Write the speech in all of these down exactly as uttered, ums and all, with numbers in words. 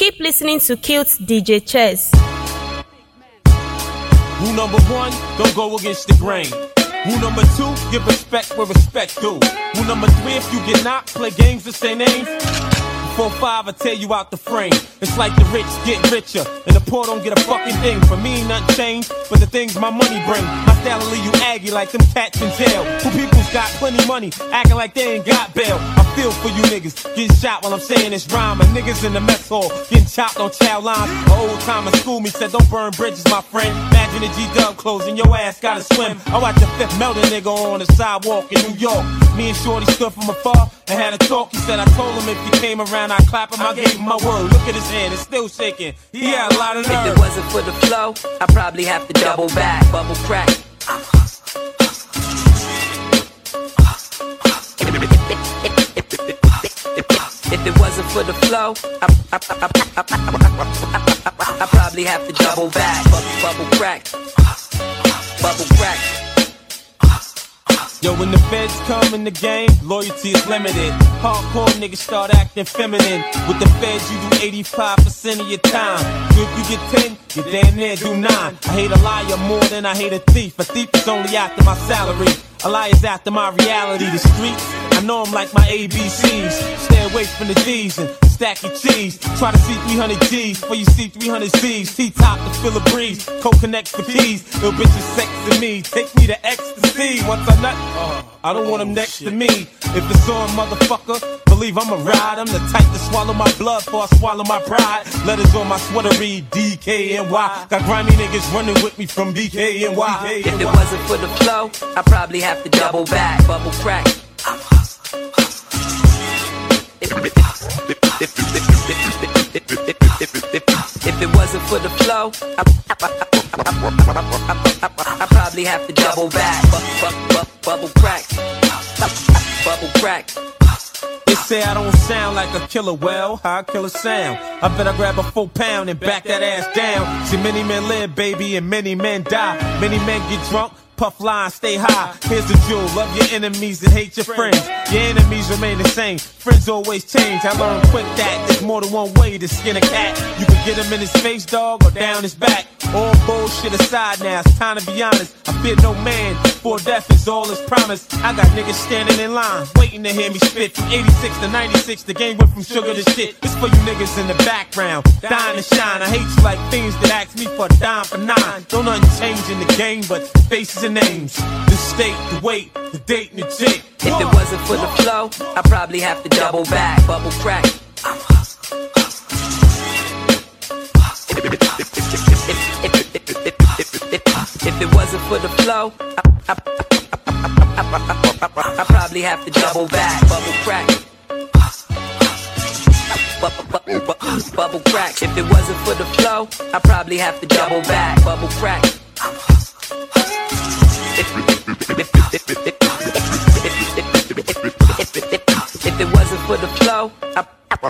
Keep listening to Kilt's D J Chess. Rule number one, don't go against the grain. Rule number two, give respect where respect due. Rule number three, if you get knocked, play games to say names. Four five, I tear you out the frame. It's like the rich get richer, and the poor don't get a fucking thing. For me, ain't nothing changed, but the things my money bring. My style will leave you aggy like them cats in jail. Who people's got plenty money, acting like they ain't got bail. I feel for you niggas, getting shot while I'm saying this rhyme. And niggas in the mess hall, getting chopped on child lines. An old timer schooled me, said don't burn bridges, my friend. Imagine a G-Dub closing, your ass gotta swim. I watch a fifth melt a nigga on the sidewalk in New York. Me and Shorty stood from afar and had a talk. He said I told him if he came around I'd clap him. I gave him my word. Look at his hand, it's still shaking. He had a lot of nerve. If it wasn't for the flow, I'd probably have to double back, bubble crack. If it wasn't for the flow, I, I, I, I, I, I, I probably have to double back, bubble, bubble crack, bubble crack. Yo, when the feds come in the game, loyalty is limited. Hardcore niggas start acting feminine. With the feds, you do eighty-five percent of your time. So if you get ten, you damn near do nine. I hate a liar more than I hate a thief. A thief is only after my salary. A liar's after my reality. The streets, I know them like my A B Cs. Stay away from the D's and stack your cheese. Try to see three hundred G's before you see three hundred Z's. T-top to fill a breeze, co-connects the keys. Little bitches sexing me, take me to ecstasy. Once I nut, uh, I don't want them next to me. If it's on, motherfucker, believe I'ma ride. I'm the type to swallow my blood before I swallow my pride. Letters on my sweater read D K N Y. Got grimy niggas running with me from B K N Y. If it wasn't for the flow, I probably have to double back, bubble crack. I'm hustling, If it wasn't for the flow, I, I, I, I, I probably have to double back, bubble, bubble crack, bubble crack. They say I don't sound like a killer, well, how I kill a sound. I better grab a full pound and back that ass down. See, many men live, baby, and many men die. Many men get drunk, puff lines, stay high. Here's the jewel, love your enemies and hate your friends. Your enemies remain the same, friends always change. I learned quick that there's more than one way to skin a cat. You can get him in his face, dog, or down his back. All bullshit aside now, it's time to be honest. I fear no man, for death is all is promised. I got niggas standing in line, waiting to hear me spit. From eighty-six to ninety-six, the game went from sugar to shit. It's for you niggas in the background, dying to shine. I hate you like fiends that ask me for a dime for nine. Don't nothing change in the game, but faces and names. The state, the weight, the date, and the jake. If it wasn't for the flow, I'd probably have to double back, bubble crack. I'm hustling, If it wasn't for the flow, I, I, I, I, I, I probably have to double back, bubble crack. Bubble crack. If it wasn't for the flow, I probably have to double back, bubble crack. If it wasn't for the flow, I,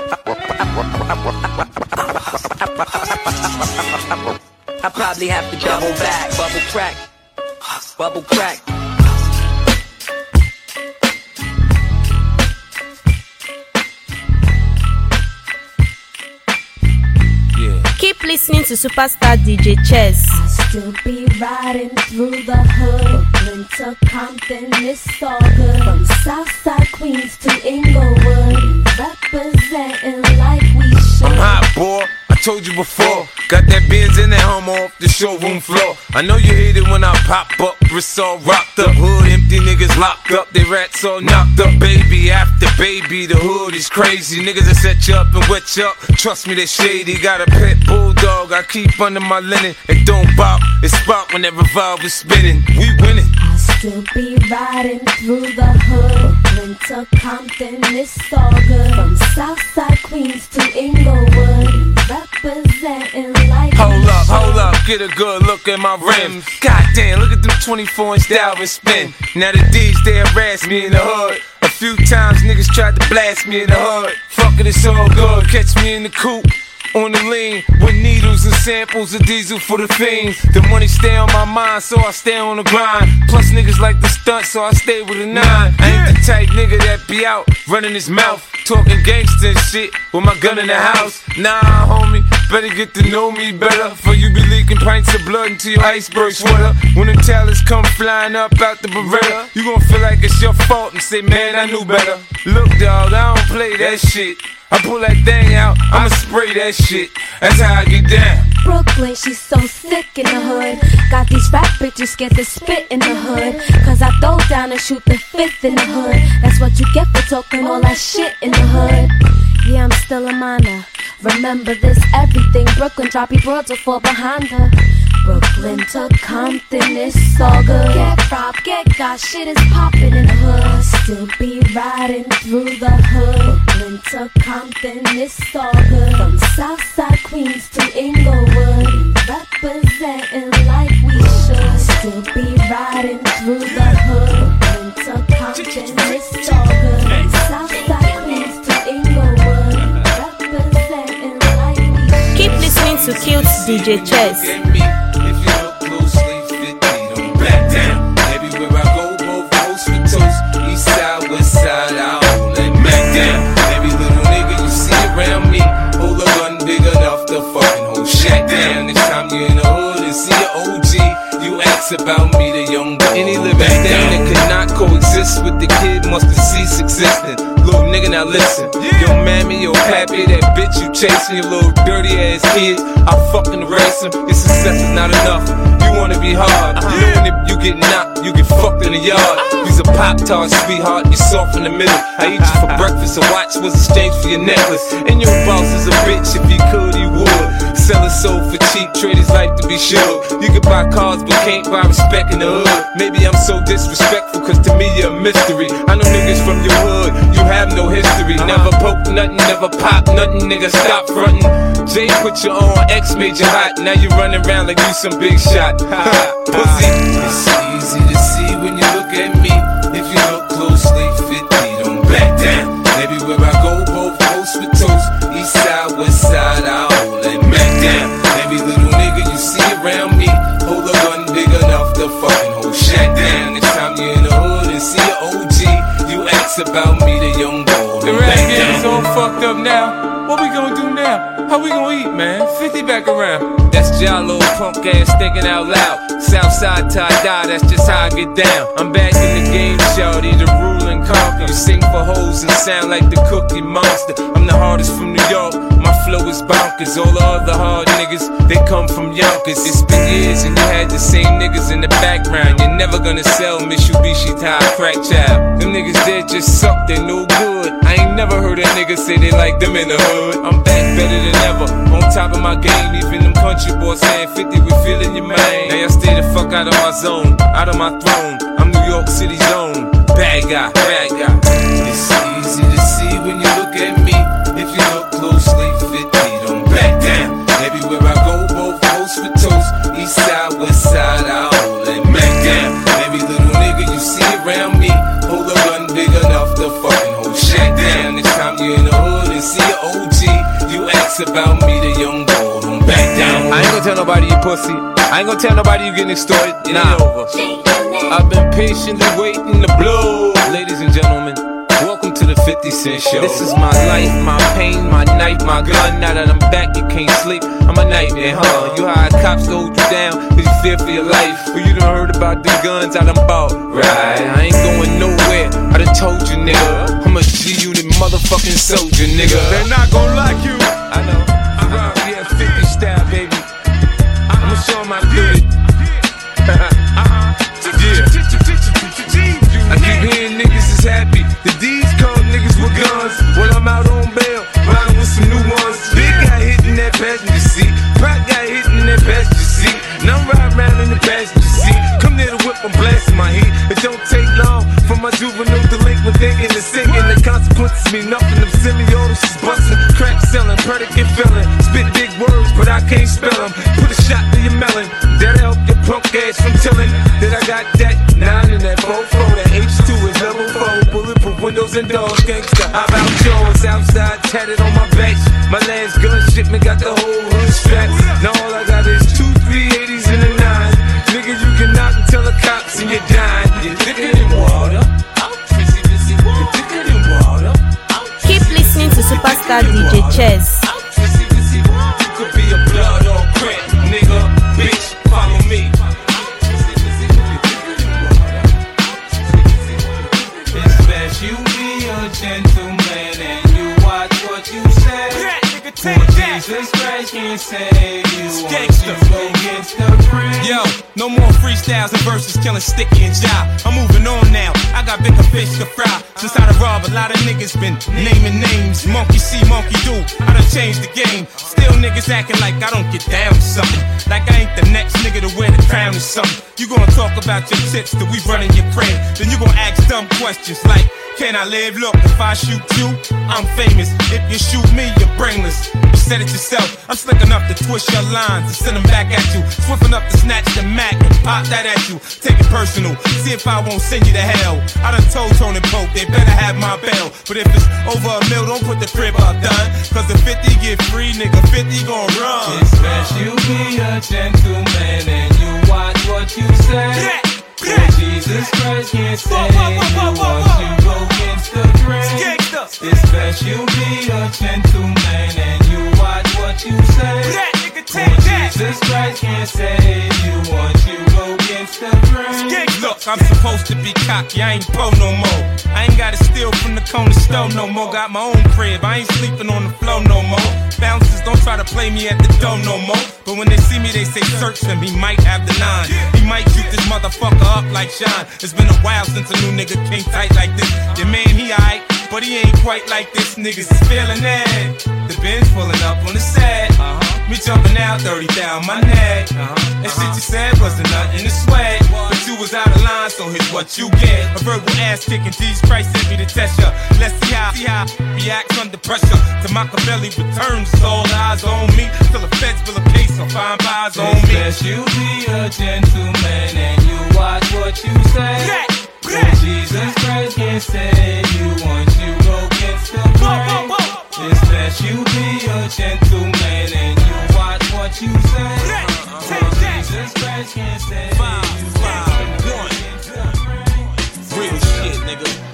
I probably have to double back, bubble crack, bubble crack. Keep listening to Superstar D J Chess. I'll still be riding through the hood, Brooklyn to Compton, it's all good. From Southside Queens to Inglewood, representing like we should. I'm hot, boy. I told you before, got that Benz in that Hummer off the showroom floor. I know you hate it when I pop up, wrists all rocked up, hood empty, niggas locked up, they rats all knocked up. Baby after baby, the hood is crazy. Niggas that set you up and wet you up, trust me, they shady. Got a pet bulldog, I keep under my linen. It don't bop, it spot when that revolver's spinning. We winning. I'll still be riding through the hood, Brooklyn to Compton, it's all good. From Southside Queens to Inglewood, representing like Hold up, hold up, get a good look at my rims. Goddamn, look at them twenty-four inch Dalvin spin. Now the D's, they harass me in the hood. A few times niggas tried to blast me in the hood. Fuck it, it's all good, catch me in the coupe. On the lean, with needles and samples of diesel for the fiends. The money stay on my mind, so I stay on the grind. Plus niggas like the stunt, so I stay with a nine. I ain't the type nigga that be out running his mouth. talking gangsta and shit with my gun in the house. Nah, homie, better get to know me better. For you be leaking pints of blood into your iceberg sweater. When the talents come flying up out the Beretta, you gon' feel like it's your fault and say, man, I knew better. Look, dawg, I don't play that shit. I pull that thing out, I'ma spray that shit. That's how I get down. Brooklyn, she's so sick in the hood. Got these rap bitches scared to spit in the hood. Cause I throw down and shoot the fifth in the hood. That's what you get for talking all that shit in the hood. Yeah, I'm still a minor. Remember this, everything Brooklyn, droppy broads will fall behind her. Brooklyn to Compton, it's all good. Get robbed, get got, shit is poppin' in the hood. Still be riding through the hood. Brooklyn to Compton, it's all good. From Southside Queens to Inglewood, representing like we should. Still be riding through the hood. Brooklyn to Compton, it's all good. From Southside Queens to Inglewood, representing like we should. Keep listening to Cute D J Chess. About me, the young boy. Any living thing that could not coexist with the kid must have ceased existing. Little nigga, now listen. Yo, mammy, yo, pappy, that bitch you chasing, your little dirty ass kid, I fucking erase him. Your success is not enough. You wanna be hard. Knowing if you get knocked, you get fucked in the yard. You's a Pop-Tart, sweetheart, you're soft in the middle. I eat you for breakfast, a watch was exchanged for your necklace. And your boss is a bitch, if he could, he would. Sell his soul for cheap, trade his life to be sure. You can buy cars, but can't buy respect in the hood. Maybe I'm so disrespectful, cause to me you're a mystery. I know niggas from your hood, you have no history. Never poke nothing, never pop nothing, nigga, stop frontin'. Jay put you on, X made you hot. Now you running around like you some big shot. Pussy. It's easy to see when you look at me. If you look closely, fifty, don't back down. Everywhere I go, both coast with toast. East side, west side, I hold it back down. Every little nigga you see around me, hold a gun big enough to fucking hold shack down. Next time you're in the hood and see an O G, you ask about me, the young boy. The rap game is all fucked up now. What we gonna do now? How we gonna eat, man? fifty back around. That's Jalo, punk ass thinking out loud. Southside tie-dye, that's just how I get down. I'm back in the game, shawty, the rule and conquer. You sing for hoes and sound like the Cookie Monster. I'm the hardest from New York, my flow is bonkers. All the other hard niggas, they come from Yonkers. It's been years and you had the same niggas in the background. You're never gonna sell Mitsubishi to a crack child. Them niggas there just suck, they no good. I ain't never heard a nigga say they like them in the hood. I'm back better than ever, on top of my game. Even them country boys saying fifty, we feeling your man. Now y'all stay the fuck out of my zone, out of my throne. I'm New York City's own bad guy, bad guy. It's easy to see when you look at me. If you look closely, fifty, don't back down. Everywhere I go, both coast with toast. East side, west side, I hold it back down. Every little nigga you see around me, hold a gun big enough to fucking hold shack down. Next time you're in the hood and see an O G, you ask about me, the young boy, don't back down. I ain't gonna tell nobody you pussy. I ain't gonna tell nobody you getting extorted. It nah. ain't over. I've been patiently waiting to blow. Ladies and gentlemen, welcome to the fifty Cent Show. This is my life, my pain, my knife, my gun. Now that I'm back, you can't sleep. I'm a nightmare, huh? You hired cops to hold you down cause you fear for your life. Or you done heard about the guns I done bought. Right, I ain't going nowhere. I done told you, nigga. I'm a G-Unit motherfucking soldier, nigga. They're not gonna like you. I know. Around here, fifty style, baby. I'ma show 'em how to do it. I keep hearing niggas is happy. The D's call niggas with guns. Well, I'm out on bail, riding with some new ones. Big guy hitting that passenger seat. Pop guy hitting that passenger seat. And I'm riding around in the passenger seat. Come near the whip, I'm blasting my heat. It don't take long for my juvenile delinquent thinking and singing. The consequences mean nothing. Them semiotics is busting, crack selling, predicate filling. Spit big words, but I can't spell them. Put a shot to your melon. That'll help your punk ass from telling that I got that nine in that four four. That H two is level four. Bulletproof windows and doors, gangsta. I'm out yours, outside, tatted on my back. My last gun shipment got the whole hood strapped. Now all I got is two three eighties and a nine. Nigga, you can knock and tell the cops and you're dying. You're thicker than water. You're thicker than water. Keep Superstar D J Chess. Could be a blood or crip, nigga, bitch, follow me. It's best you be a gentleman and you watch what you say. For Jesus Christ can't save you. Gangsta. Go against the grain. Yo, no more freestyles and verses killing Sticky and Jive. I'm moving on now. I got bigger fish to fry. Since I done robbed, a lot of niggas been naming names. Monkey see, monkey do. I done changed the game. Still niggas acting like I don't get down with something. Like I ain't the next nigga to wear the crown or something. You gonna talk about your tits till we running your crib. Then you gonna ask dumb questions like, can I live? Look, if I shoot you, I'm famous. If you shoot me, you're brainless. You said it yourself. I'm slick enough to twist your lines and send them back at you. Swift enough to snatch the Mac and pop that at you. Take it personal. See if I won't send you to hell. I done told Tony Pope they better have my bail. But if it's over a mil, don't put the crib up, done. Cause if fifty get free, nigga, fifty gon' run. It's best you be a gentleman and you watch what you say. Yeah. For Jesus Christ can't save you once you go against the grain. It's best you be a gentleman and you watch what you say. For Jesus Christ can't save you once you go against the grain. Look, I'm supposed to be cocky, I ain't po no more. I ain't gotta steal from the corner store no more. Got my own crib, I ain't sleeping on the floor no more. Bouncers don't try to play me at the door no more. But when they see me, they say search him, he might have the nine. He might shoot this motherfucker up like Shine. It's been a while since a new nigga came tight like this. Your man, he aight, but he ain't quite like this. Niggas is feeling that. The Benz pulling up on the set. Uh-huh. Me jumping out, thirty down my neck. Uh-huh. That shit you said wasn't nothing to sweat. But you was out of line, so here's what you get. A verbal ass kicking, Jesus Christ sent me to test ya. Let's see how, see how reacts under pressure. To Machiavelli returns, all eyes on me. Till the feds fill a case on fine bars on me. Best you be a gentleman and you watch what you say. For Jesus Christ can't save you once you go against the grain. It's best you be a gentleman and you watch what you say. For Jesus Christ can't save you. Five, one. Real shit, nigga.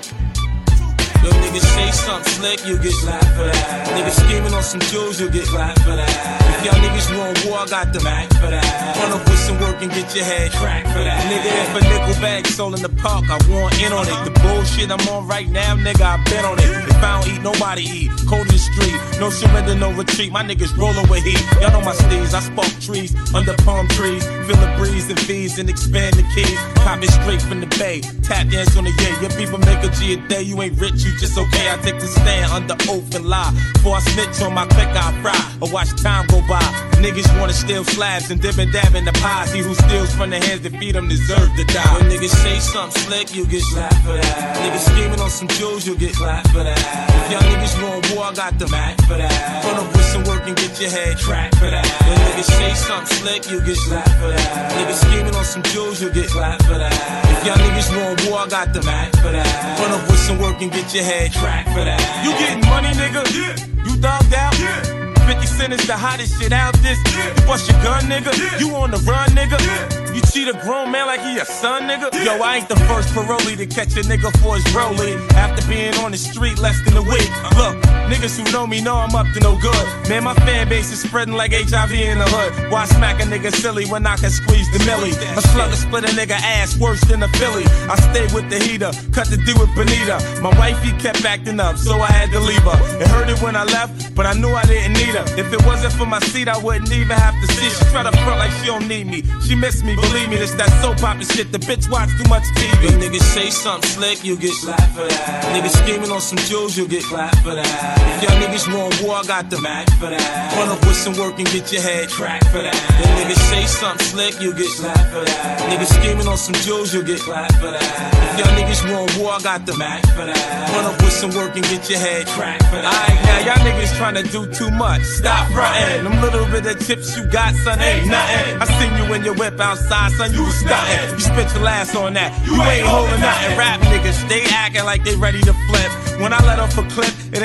Yo, niggas say something slick, you get slapped for that. Niggas scheming on some jewels, you get slapped for that. If y'all niggas want war, I got the Mac for that. Run up with some work and get your head cracked for that. Nigga, if a nickel bag sold in the park, I want in on it. The bullshit I'm on right now, nigga, I bet on it. If I don't eat, nobody eat. Cold in the street, no surrender, no retreat. My niggas rolling with heat. Y'all know my steez, I spark trees under palm trees. Feel the breeze and V's and expand the keys. Cop it straight from the bay. Tap dance on the yeah. Your people make a G a day. You ain't rich, you just okay. I take the stand under oath and lie. Before I snitch on my click, I fry or watch time go by. Niggas wanna steal slabs and dip and dab in the pie. See who steals from the hands that feed them deserve to die. When niggas say something slick, you get slapped for that. Niggas scheming on some jewels, you get slapped for that. If y'all niggas want war, I got the Mac for that. Run up with some work and get your head cracked for that. When niggas say something slick, you get slapped for that. Niggas scheming on some jewels, you get slapped for that. If y'all niggas want war, I got the Mac for that. Run up with some work and get your head cracked for that. You getting money, nigga? Yeah. You thugged out? Yeah. fifty cent is the hottest shit out this. Yeah. You bust your gun, nigga? Yeah. You on the run, nigga? Yeah. You cheat a grown man like he a son, nigga? Yeah. Yo, I ain't the first parolee to catch a nigga for his rollie. After being on the street less than a week. Uh-huh. Look, niggas who know me know I'm up to no good. Man, my fan base is spreading like H I V in the hood. Why smack a nigga silly when I can squeeze the millie? A slugger split a nigga ass worse than a Philly. I stay with the heater, cut the deal with Benita. My wifey kept acting up, so I had to leave her. It hurted when I left, but I knew I didn't need her. If it wasn't for my seat, I wouldn't even have to see. She try to front like she don't need me. She miss me, believe me, this that soap opera shit. The bitch watch too much T V. When niggas say something slick, you get slapped for that. Niggas scheming on some jewels, you get clapped for that. If y'all niggas want war, I got the Mac for that. Run up with some work and get your head cracked for that. When niggas say something slick, you get slapped for that. Niggas scheming on some jewels, you get clapped for that. If y'all niggas want war, I got the Mac for that. Run up with some work and get your head cracked for that. Alright, now y'all niggas trying to do too much. Stop frontin'. Them little bit of chips you got, son, ain't nothing. I seen you in your whip outside, son, you was stuntin'. You spit your last on that. You ain't holding nothing. Rap niggas, they acting like they ready to flip. When I let off a clip, it ain't a part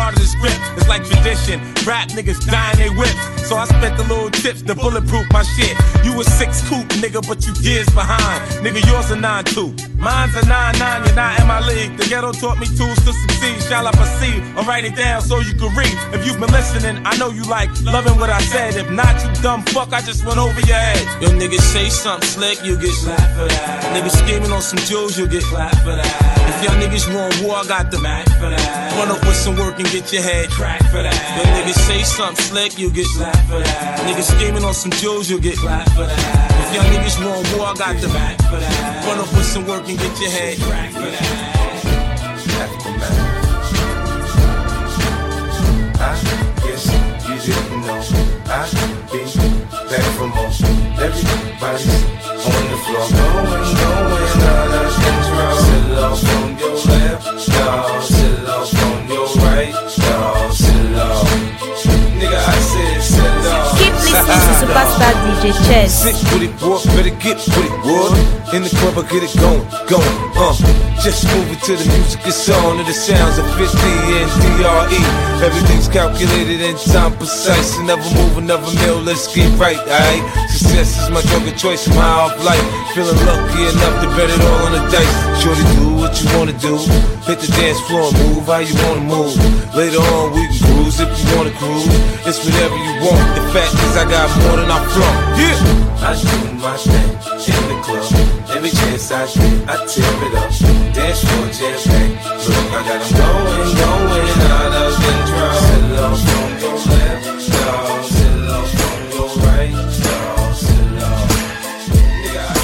part of the script. It's like tradition. Rap niggas dying they whip. So I spent the little tips to bulletproof my shit. You a six coupe, nigga, but you years behind. Nigga, yours a nine two. Mine's a nine nine, you're not in my league. The ghetto taught me tools to succeed. Shall I proceed? I'll write it down so you can read. If you've been listening, I know you like loving what I said. If not, you dumb fuck, I just went over your head. Yo, niggas say something slick, you get slapped for that. Niggas scheming on some jewels, you get clapped for that. If y'all niggas want war, I got the Mac for that. Run up with some work and get your head cracked for that. Yo, niggas say something slick, you get slapped for that. Niggas scheming on some jewels, you get clapped for that. If y'all niggas want war, I got the Mac for that. Run up with some work and get your head cracked for that. I guess you didn't know I've been back for more. Everybody's on the floor, going, going out of control. Sit off on your left, y'all. Sit off on your right, y'all. Sit off. Nigga, I said sit off. Keep listening to Superstar D J Chess. Sick with it, boy, better get with it, boy. In the club, I get it going, going, uh. Just move it to the music, it's on to the sounds of fifty and D R E. Everything's calculated in time precise. And never move another meal, let's get right, alright? Success is my drug of choice, my off life. Feeling lucky enough to bet it all on the dice. Shorty, do what you wanna do. Hit the dance floor and move how you wanna move. Later on, we can cruise if you wanna cruise. It's whatever you want. The fact is, I got more than I flaunt. Yeah! I do my thing in the club. Every chance I get, I tear it up. Dance floor, jam pack. Look, I got them going, going out of control. Sit off on your left, y'all. Sit off on your right, y'all. Sit off. Nigga, I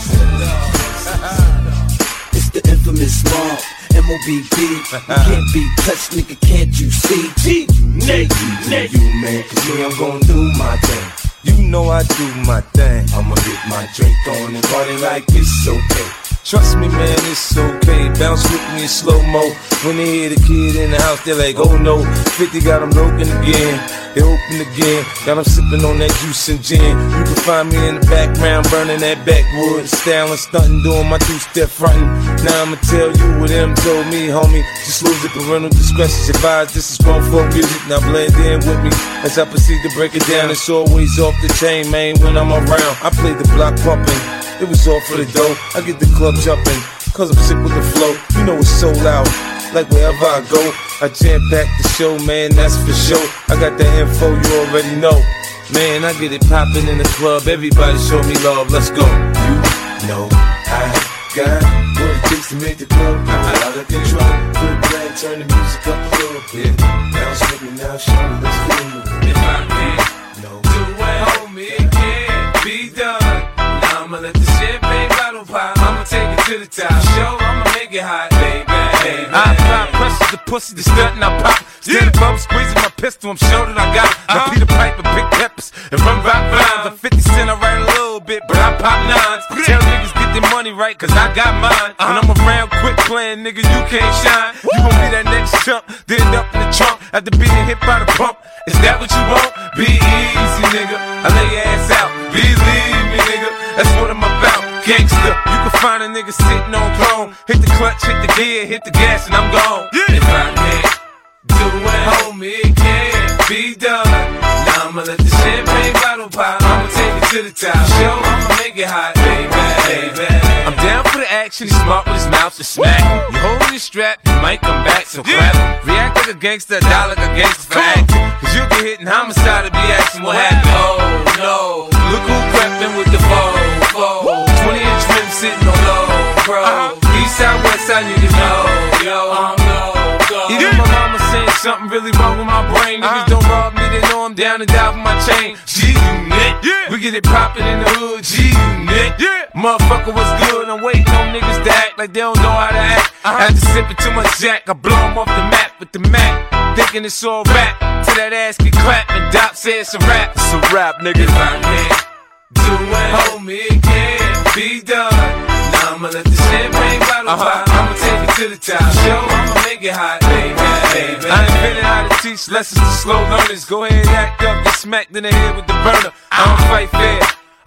said sit off. It's the infamous mob, M O B B. You can't be touched, nigga, can't you see? G, Nate, Nate. You, man, cause me, I'm gon' do my thing. You know I do my thing. I'ma get my drink on and party like it's okay. Trust me, man, it's okay. Bounce with me in slow-mo. When they hear the kid in the house, they're like, oh no. fifty got them broken again. They open again. Got them sipping on that juice and gin. You can find me in the background, burning that backwood. Styling, stunting, doing my two-step frontin'. Now I'ma tell you what them told me, homie. Just lose the parental discretion advised. This is grown folk music. Now blend in with me as I proceed to break it down. It's always off the chain, man, when I'm around. I play the block pumping. It was all for the dough. I get the club jumping, cause I'm sick with the flow. You know it's so loud, like wherever I go. I jam-pack the show, man, that's for sure. I got the info, you already know. Man, I get it poppin' in the club. Everybody show me love, let's go. You know I got what it takes to make the club go out of control. Good plan, turn the music up a little bit. Bounce with me now, show me let's go. If I can't no. do it, homie, it can't be done. I'ma let the champagne bottle pop. I'ma take it to the top. Show, I'ma make it hot, baby, baby. I apply pressure to pussy, the stunt and I pop. Stand above, squeezing my pistol, I'm sure that I got it. Now Peter Piper, big peppers, and run rock rhymes. I'm fifty cent, I write a little bit, but I pop nines. Tell niggas get their money right, cause I got mine. When I'm around quick playing, nigga, you can't shine. You gon' be that next chump, then end up in the trunk after being hit by the pump. Is that what you want? Be easy, nigga. I lay your ass out. Believe me, nigga. That's what I'm about. Gangsta. You can find a nigga sitting on throne. Hit the clutch, hit the gear, hit the gas, and I'm gone. Yeah. If I can't do it, homie, it can't be done. Now I'ma let the champagne bottle pop. I'ma take it to the top. Show, I'ma make it hot, baby, baby. I'm down for the action. He's smart with his mouth to smack. You holding your strap, you might come back, so clap. React like a gangster, die like a gangster for acting. Cause you get hit in homicide to be asking what happened. Oh no, look who crept in with the foe, foe. twenty inch rim sitting on low, bro. East side, west side, niggas know, yo, I'm low, go. Even my mama saying something really wrong with my brain. Niggas don't rob me, they know I'm down and die for my chain. G-Unit, yeah. We get it poppin' in the hood, G-Unit, yeah. Motherfucker, what's good? I'm waiting on niggas to act like they don't know how to act. Uh-huh. After sipping too much Jack, I blow them off the map with the Mac. Thinking it's all rap, till that ass get clapped and Doc says it's a rap. It's a rap, nigga. If I can't do it, homie, it can't be done. Now I'ma let the champagne bottle uh-huh. pop. I'ma take it to the top. Show, I'ma make it hot, baby, baby. I invented how to teach lessons to slow learners. Go ahead, act up, get smacked in the head with the burner. I don't fight fair.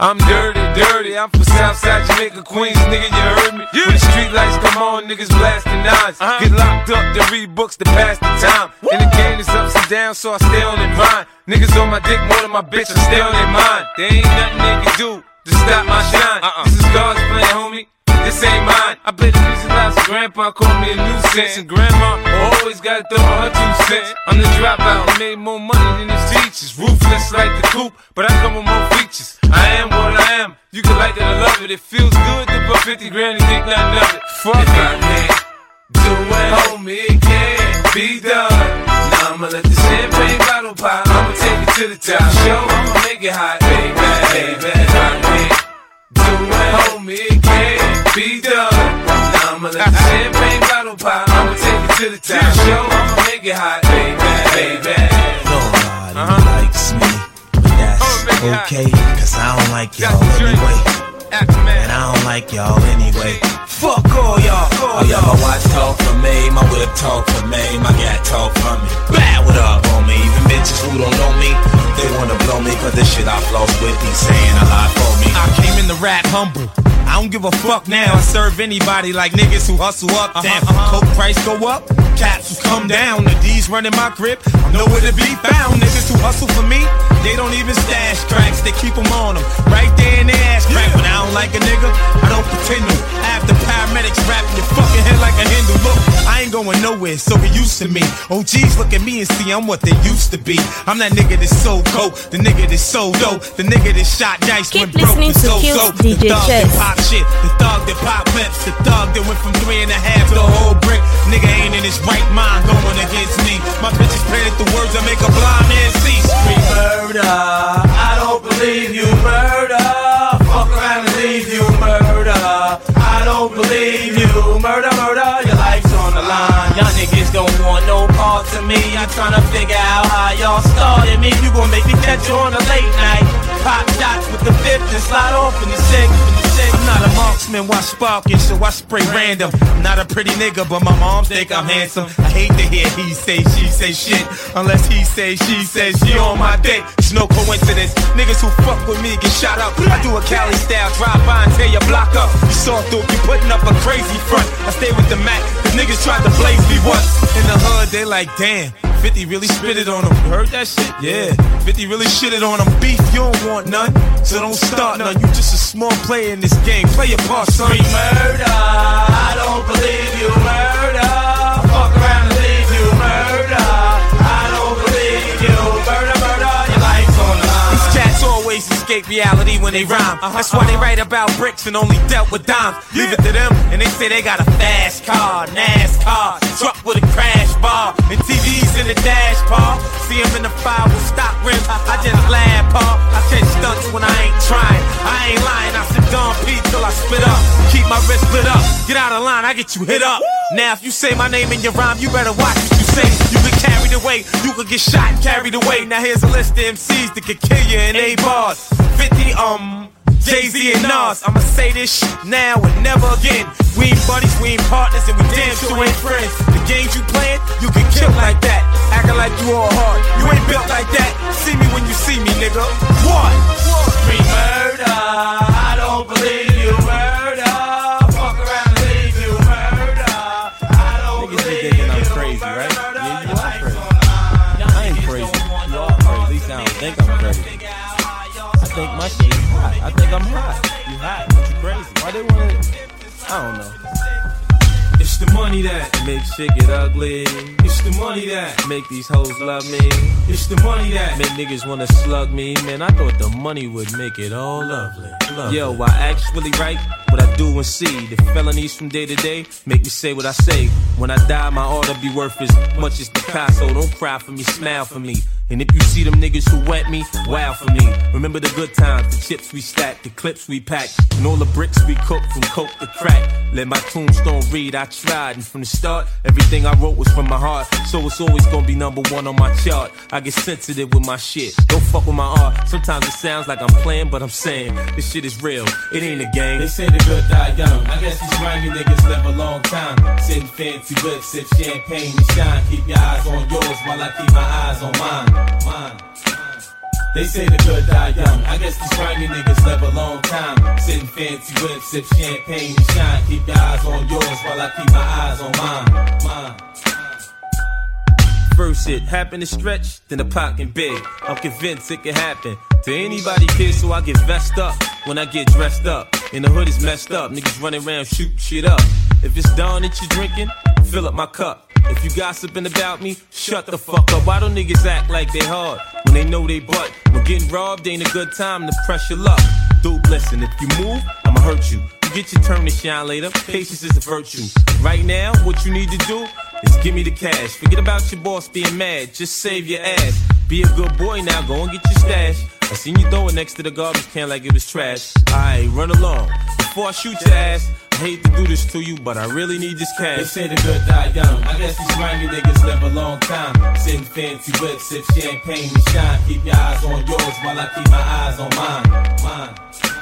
I'm dirty, dirty. I'm from Southside Jamaica, Queens, nigga, you heard me? Yeah. When the street lights come on, niggas blasting nines. Uh-huh. Get locked up, then read books to pass the time. Woo. And the game is ups and downs, so I stay on their mind. Niggas on my dick more than my bitch, I stay on their mind. There ain't nothing they can do to stop my shine. Uh-uh. This is God's plan, homie. This ain't mine. I bet the reason lots of grandpa called me a nuisance, and grandma always gotta throw her two cents. I'm the dropout who made more money than his teachers. Ruthless like the coupe, but I come with more features. I am what I am. You can like it or love it. It feels good to put fifty grand and think nothing of it. Fuck if I can't do it, homie, it can't be done. Now I'ma let the champagne bottle pop. I'ma take it to the top. Show I'ma make it hot, baby, baby. If I can't do it, homie, it can't be done. Now I'ma let the champagne bottle pop. I'ma take it to the top. Show I'ma make it hot, baby, baby. Nobody uh-huh. likes me, but that's oh, okay, cause I don't like y'all anyway. And I don't like y'all anyway. Fuck all y'all, all y'all. My watch talk for me, my whip talk for me, my gat talk for me. Bad what up on me, even bitches who don't know me, they wanna blow me, cause this shit I floss with be saying a lot for me. I came in the rap humble, I don't give a fuck now. I serve anybody like niggas who hustle up. Uh-huh, Damn, uh-huh. Coke price go up, caps who come down. The D's running my grip, I'm nowhere to be found. Niggas who hustle for me, they don't even stash tracks, they keep them on them, right there in their ass crack. Yeah. When I don't like a nigga, I don't pretend to. I have the paramedics wrapping your fucking head like a Hindu. Look, I ain't going nowhere, so get used to me. O Gs look at me and see I'm what they used to be. I'm that nigga that's so cold, the nigga that's so dope, the nigga that shot dice Keep when broke and so so. D J The thug that pop shit, the thug that pop lips, the thug that went from three and a half to a whole brick. Nigga ain't in his right mind going against me. My bitches planted the words that make a blind man see. Scream murder, I don't believe you, murder. Fuck around and leave you, murder. I don't believe you, murder, murder. Your life's on the line. Y'all niggas don't want no part of me. I'm trying to figure out how y'all started me. You gon' make me catch you on a late night. Pop shots with the fifth and slide off in the sixth. I'm not a marksman, why sparking, so I spray random. I'm not a pretty nigga, but my moms think I'm handsome. I hate to hear he say, she say shit, unless he say, she say, she on my dick. It's no coincidence, niggas who fuck with me get shot up. I do a Cali style, drive by and tear your block up. You saw through, you putting up a crazy front. I stay with the Mac, cause niggas tried to blaze me once. In the hood, they like, damn, fifty really spit it on them. You heard that shit? Yeah, fifty really shitted on them. Beef, you don't want none, so don't start none. You just a small player in this game. Play your part, son. Free murder, I don't believe you, murder. Fuck around and leave you, murder. I don't believe you, murder, murder. Your life's on the line. These cats always escape reality when they rhyme. Uh-huh, That's why uh-huh. they write about bricks and only dealt with dimes. Yeah. Leave it to them, and they say they got a fast car, NASCAR, truck with a crash bar, and T Vs in the dash, Paul. See him in the fire with stock rims. I just laugh, Paul. I catch stunts when I ain't trying. I ain't lying. I sit Don P till I spit up. Keep my wrist lit up. Get out of line, I get you hit up. Now if you say my name in your rhyme, you better watch what you say. You get carried away, you could get shot and carried away. Now here's a list of M Cs that could kill you in eight bars. fifty, um... Jay-Z and Nas, I'ma say this shit now and never again. We ain't buddies, we ain't partners, and we damn sure ain't friends. The games you playing, you can kill like that. Acting like you all hard, you ain't built like that. See me when you see me, nigga. What? Free murder, I don't believe you, murder. Fuck around and leave you, murder. I don't Niggas believe you, I'm crazy, right? Yeah, you are crazy. I ain't crazy, you are crazy. At least I don't think I'm crazy. I think my shit is hot. I think I'm hot. You hot, but you crazy. Why they wanna... I don't know. It's the money that make shit get ugly. It's the money that make these hoes love me. It's the money that make niggas wanna slug me. Man, I thought the money would make it all lovely. lovely. Yo, I actually write what I do and see. The felonies from day to day make me say what I say. When I die, my art will be worth as much as Picasso. Don't cry for me, smile for me. And if you see them niggas who wet me, wow for me. Remember the good times, the chips we stacked, the clips we packed, and all the bricks we cooked from coke to crack. Let my tombstone read, I tried, and from the start, everything I wrote was from my heart. So it's always gonna be number one on my chart. I get sensitive with my shit, don't fuck with my art. Sometimes it sounds like I'm playing, but I'm saying this shit is real, it ain't a game. They say the good die young, I guess these grimy niggas live a long time. Sitting fancy whips, sip champagne and shine. Keep your eyes on yours while I keep my eyes on mine. Mine. They say the good die young. I guess these grimy niggas live a long time. Sitting fancy whips, sip champagne and shine. Keep your eyes on yours while I keep my eyes on mine. Mine. First shit happen to stretch, then the pocket big. I'm convinced it can happen to anybody kid, so I get vest up when I get dressed up. In the hood is messed up, niggas running around shooting shit up. If it's Dawn that you drinking, fill up my cup. If you gossiping about me, shut the fuck up. Why don't niggas act like they hard when they know they butt? When getting robbed ain't a good time to press your luck. Dude, listen, if you move, I'ma hurt you. You get your turn to shine later, patience is a virtue. Right now, what you need to do is give me the cash. Forget about your boss being mad, just save your ass. Be a good boy now, go and get your stash. I seen you throw it next to the garbage can like it was trash. Alright, run along, before I shoot your ass. I hate to do this to you, but I really need this cash. They say the good die young. I guess these grimy niggas live a long time. Sitting fancy whips, sip champagne and shine. Keep your eyes on yours while I keep my eyes on mine. Mine.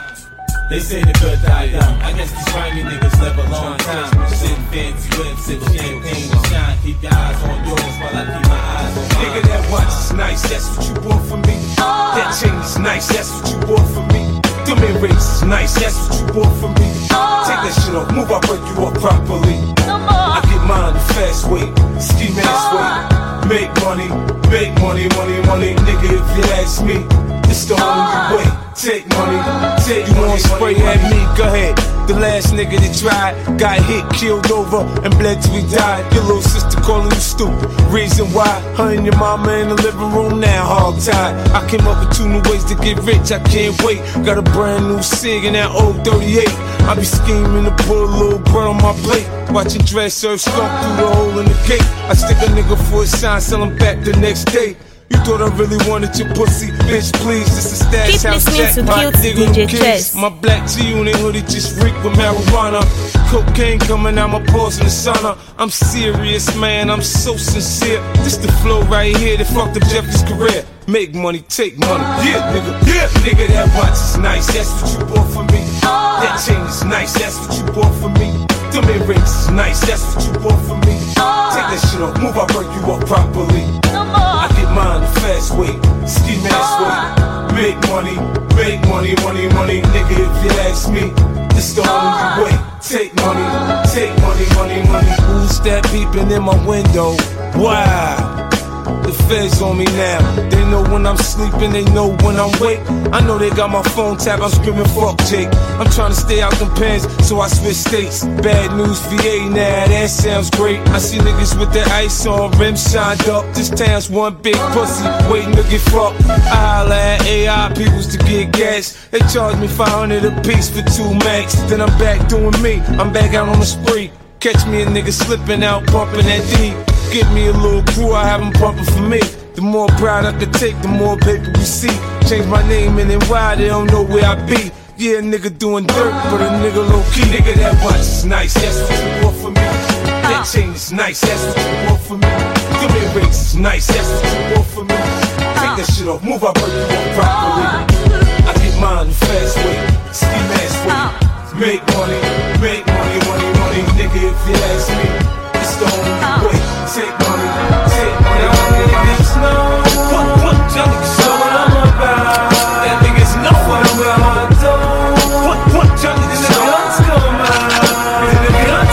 They say the good die young. I guess these grimy niggas live a long time. Sitting fancy whips, sip champagne and shine. Keep your eyes on yours while I keep my eyes on mine. Nigga, that watch is nice, that's what you bought for me. That chain is nice, that's what you bought for me. Them earrings is nice, that's what you bought for me. Take that shit off, move, I break you up properly. I get mine the fast way, ski mask way. Make money, make money, money, money. Nigga, if you ask me, it's the only way. Take money, take you money. You wanna spray at me, go ahead. The last nigga that tried got hit, killed over, and bled till he died. Your little sister calling you stupid. Reason why, her and your mama in the living room now, hog tied. I came up with two new ways to get rich, I can't wait. Got a brand new Sig in that old thirty-eight. I be scheming to put a little bread on my plate. Watching dress serve skunk through the hole in the gate. I stick a nigga for a sign, sell him back the next day. You thought I really wanted your pussy, bitch, please. This is stash Keep house listening jack, to my Cute nigga D J who Chess. cares. My black G-Unit hoodie just reek with marijuana. Cocaine coming out my pores in the sauna. I'm serious, man, I'm so sincere. This the flow right here that fucked up Jeffrey's career. Make money, take money, yeah, nigga, yeah. Nigga, that watch is nice, that's what you bought for me. That chain is nice, that's what you bought for me. Them earrings is nice, that's what you bought for me. Take that shit off, move, I break you up properly. I get mine the fast way, ski mask way. Make money, make money, money, money. Nigga, if you ask me, it's the only way. Take money, take money, money, money. Who's that peeping in my window? Wow. The feds on me now. They know when I'm sleeping, they know when I'm awake. I know they got my phone tapped, I'm screaming fuck Jake. I'm trying to stay out them pens, so I switch states. Bad news V A now, that sounds great. I see niggas with their ice on, rims shined up. This town's one big pussy, waiting to get fucked. I holla at A I peoples to get gas. They charge me five hundred a piece for two max. Then I'm back doing me, I'm back out on the spree. Catch me a nigga slipping out, pumping that D. Get me a little crew, I have them pumping for me. The more pride I can take, the more paper we see. Change my name and then why they don't know where I be. Yeah, a nigga doing dirt, but a nigga low key. Nigga, that watch is nice, that's what you bought for me. That chain is nice, that's what you bought for me. Them earrings is nice, that's what you bought for me. Take that shit off, move, I break you up properly. I get mine the fast way, ski mask way. Make money, make money, money, money. Nigga, if you ask me, it's the only way. Take money, take money, money, money. What, what, y'all niggas know what I'm about? That niggas know what I'm about. What, what, y'all niggas know what's coming out? The guns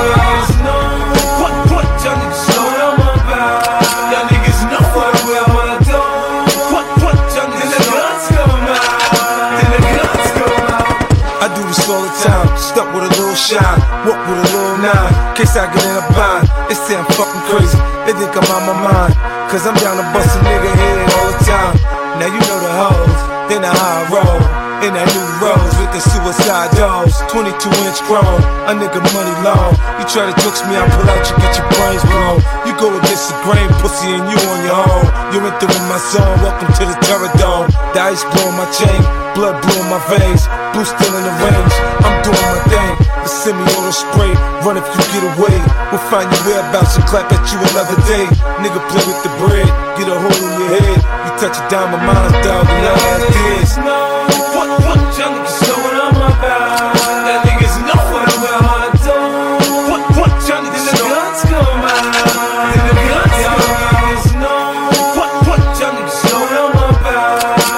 know. What, what, y'all niggas know what I'm about? Y'all niggas know what I'm about. What, what, y'all niggas know what's coming out? The guns come out. I do this all the time, stuck with a little shine, walk with a little nine, case I get in a bind. They say I'm fucking crazy, they think I'm out my mind, cause I'm down to bust a nigga head all the time. Now you know the hoes, they know how I roll, in that new rose with the suicide doors, twenty-two inch chrome, a nigga money long. You try to jokes me, I pull out, you get your brains blown. You go against the grain, pussy, and you on your own. You're entering my zone, welcome to the Terror Dome. The ice blowing my chain, blood blowing my veins, blue still in the range. I'm doing my thing, the semi-auto spray, run if you get away. We'll find your whereabouts and clap at you another day. Nigga play with the bread, get a hole in your head. You touch it down, my mind's dog, and your ass kids. What, what, y'all niggas know what I'm about? That niggas know what I'm about. What, what, y'all niggas know what's coming out? The guns know. What, what, y'all niggas know what I'm about?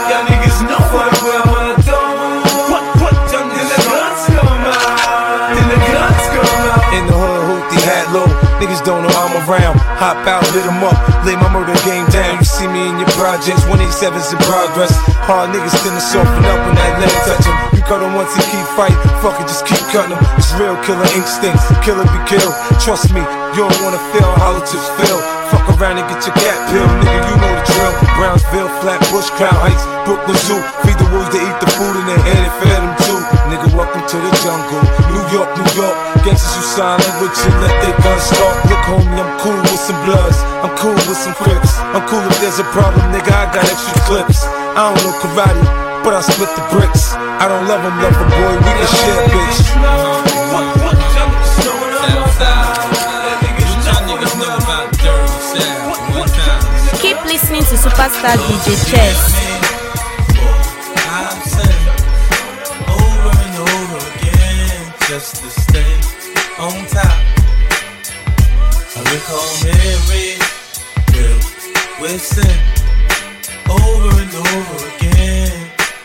Hop out, lit 'em up, lay my murder game down. You see me in your projects, one eighty-seven's in progress. Hard niggas tend to soften up when that leg touch 'em. You cut 'em once and keep fight, fuck it, just keep cutting 'em. It's real killer instincts, killer be killed. Trust me, you don't wanna fail, holler to fail. Fuck around and get your cat peeled, nigga, you know the drill. Brownsville, Flatbush, Crown Heights, Brooklyn Zoo. Feed the wolves to eat the food in their hand and fed them too. Nigga, welcome to the jungle. New York, New York. Gangsters who silent with you, let their guns start. Look, homie, I'm cool with some bloods. I'm cool with some crips. I'm cool if there's a problem, nigga, I got extra clips. I don't know karate, but I split the bricks. I don't love them, love a boy, we can share, bitch. Keep listening to Superstar D J Chess. Over and over again, just to stay on top. I recall memories filled with sin. Over and over again,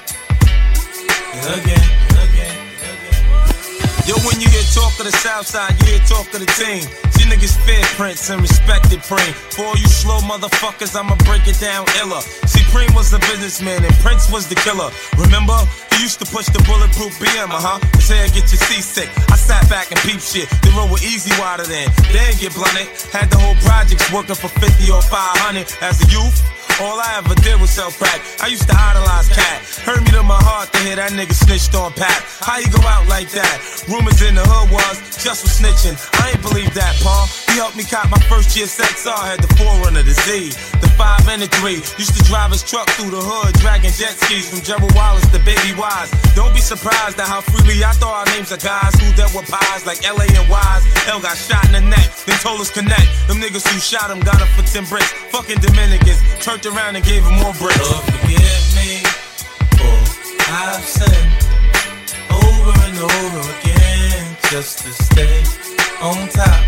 and again, and again, and again. Yo, when you hear talk of the South Side, you hear talk of the team. You niggas fear Prince and respected Preem. For all you slow motherfuckers, I'ma break it down iller. See, Preem was the businessman and Prince was the killer. Remember? He used to push the bulletproof B M, uh-huh. Say I get you seasick. I sat back and peep shit. The road was easy wider then. They ain't get blunted. Had the whole projects working for fifty or five hundred. As a youth, all I ever did was sell crack. I used to idolize Cat. Hurt me to my heart to hear that nigga snitched on Pat. How you go out like that? Rumors in the hood was just for snitching. I ain't believe that, Paul. He helped me cop my first year sex R. Had the forerunner, the Z, the five and the three. Used to drive his truck through the hood, dragging jet skis from Gerald Wallace to Baby Wise. Don't be surprised at how freely I throw our names of guys who dealt with pies like L A and Wise. L got shot in the neck, then told us connect. Them niggas who shot him got him for ten bricks. Fucking Dominicans turned around and gave him more bricks. Lord, forgive me for I've sinned over and over again, just to stay on top.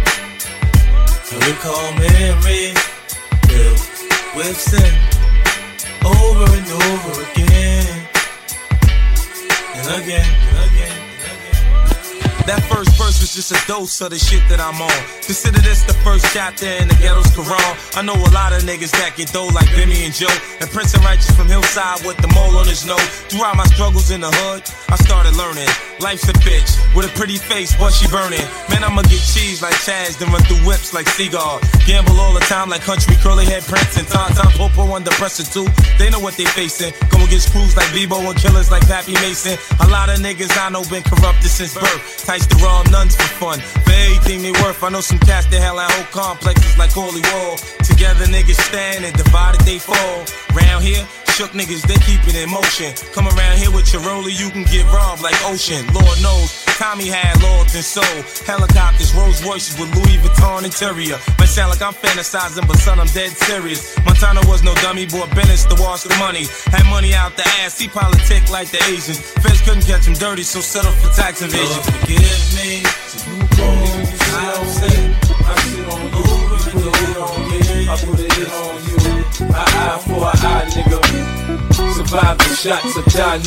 I recall memories filled with sin over and over again, and again, and again. That first verse was just a dose of the shit that I'm on. Consider this the first chapter in the ghetto's Quran. I know a lot of niggas that get dough like Bimmy and Joe, and Prince and Righteous from Hillside with the mole on his nose. Throughout my struggles in the hood, I started learning. Life's a bitch with a pretty face, but she burning. Man, I'ma get cheese like Chaz, then run through whips like Seagull. Gamble all the time like Country Curly Head Prince and Tom Tom Popo under pressure too. They know what they facing. Go against crews like Bebo and killers like Pappy Mason. A lot of niggas I know been corrupted since birth. Tights the raw nuns for fun. For everything they worth, I know some cats that hell at whole complexes like Holy Wall. Together niggas stand and divided they fall. Round here, shook niggas, they keep it in motion. Come around here with your roller, you can get robbed like Ocean. Lord knows, Tommy had lords and soul. Helicopters, Rolls Royces with Louis Vuitton interior. Might sound like I'm fantasizing, but son, I'm dead serious. Montana was no dummy, bought Bennett's to wash the money. Had money out the ass, he politic like the Asians. Feds couldn't catch him dirty, so settle for tax invasion. Lord, forgive me for I've sinned. I sit on you, you put a hit on me, I put a hit on you. I eye for an eye, nigga. Survive the shots of die,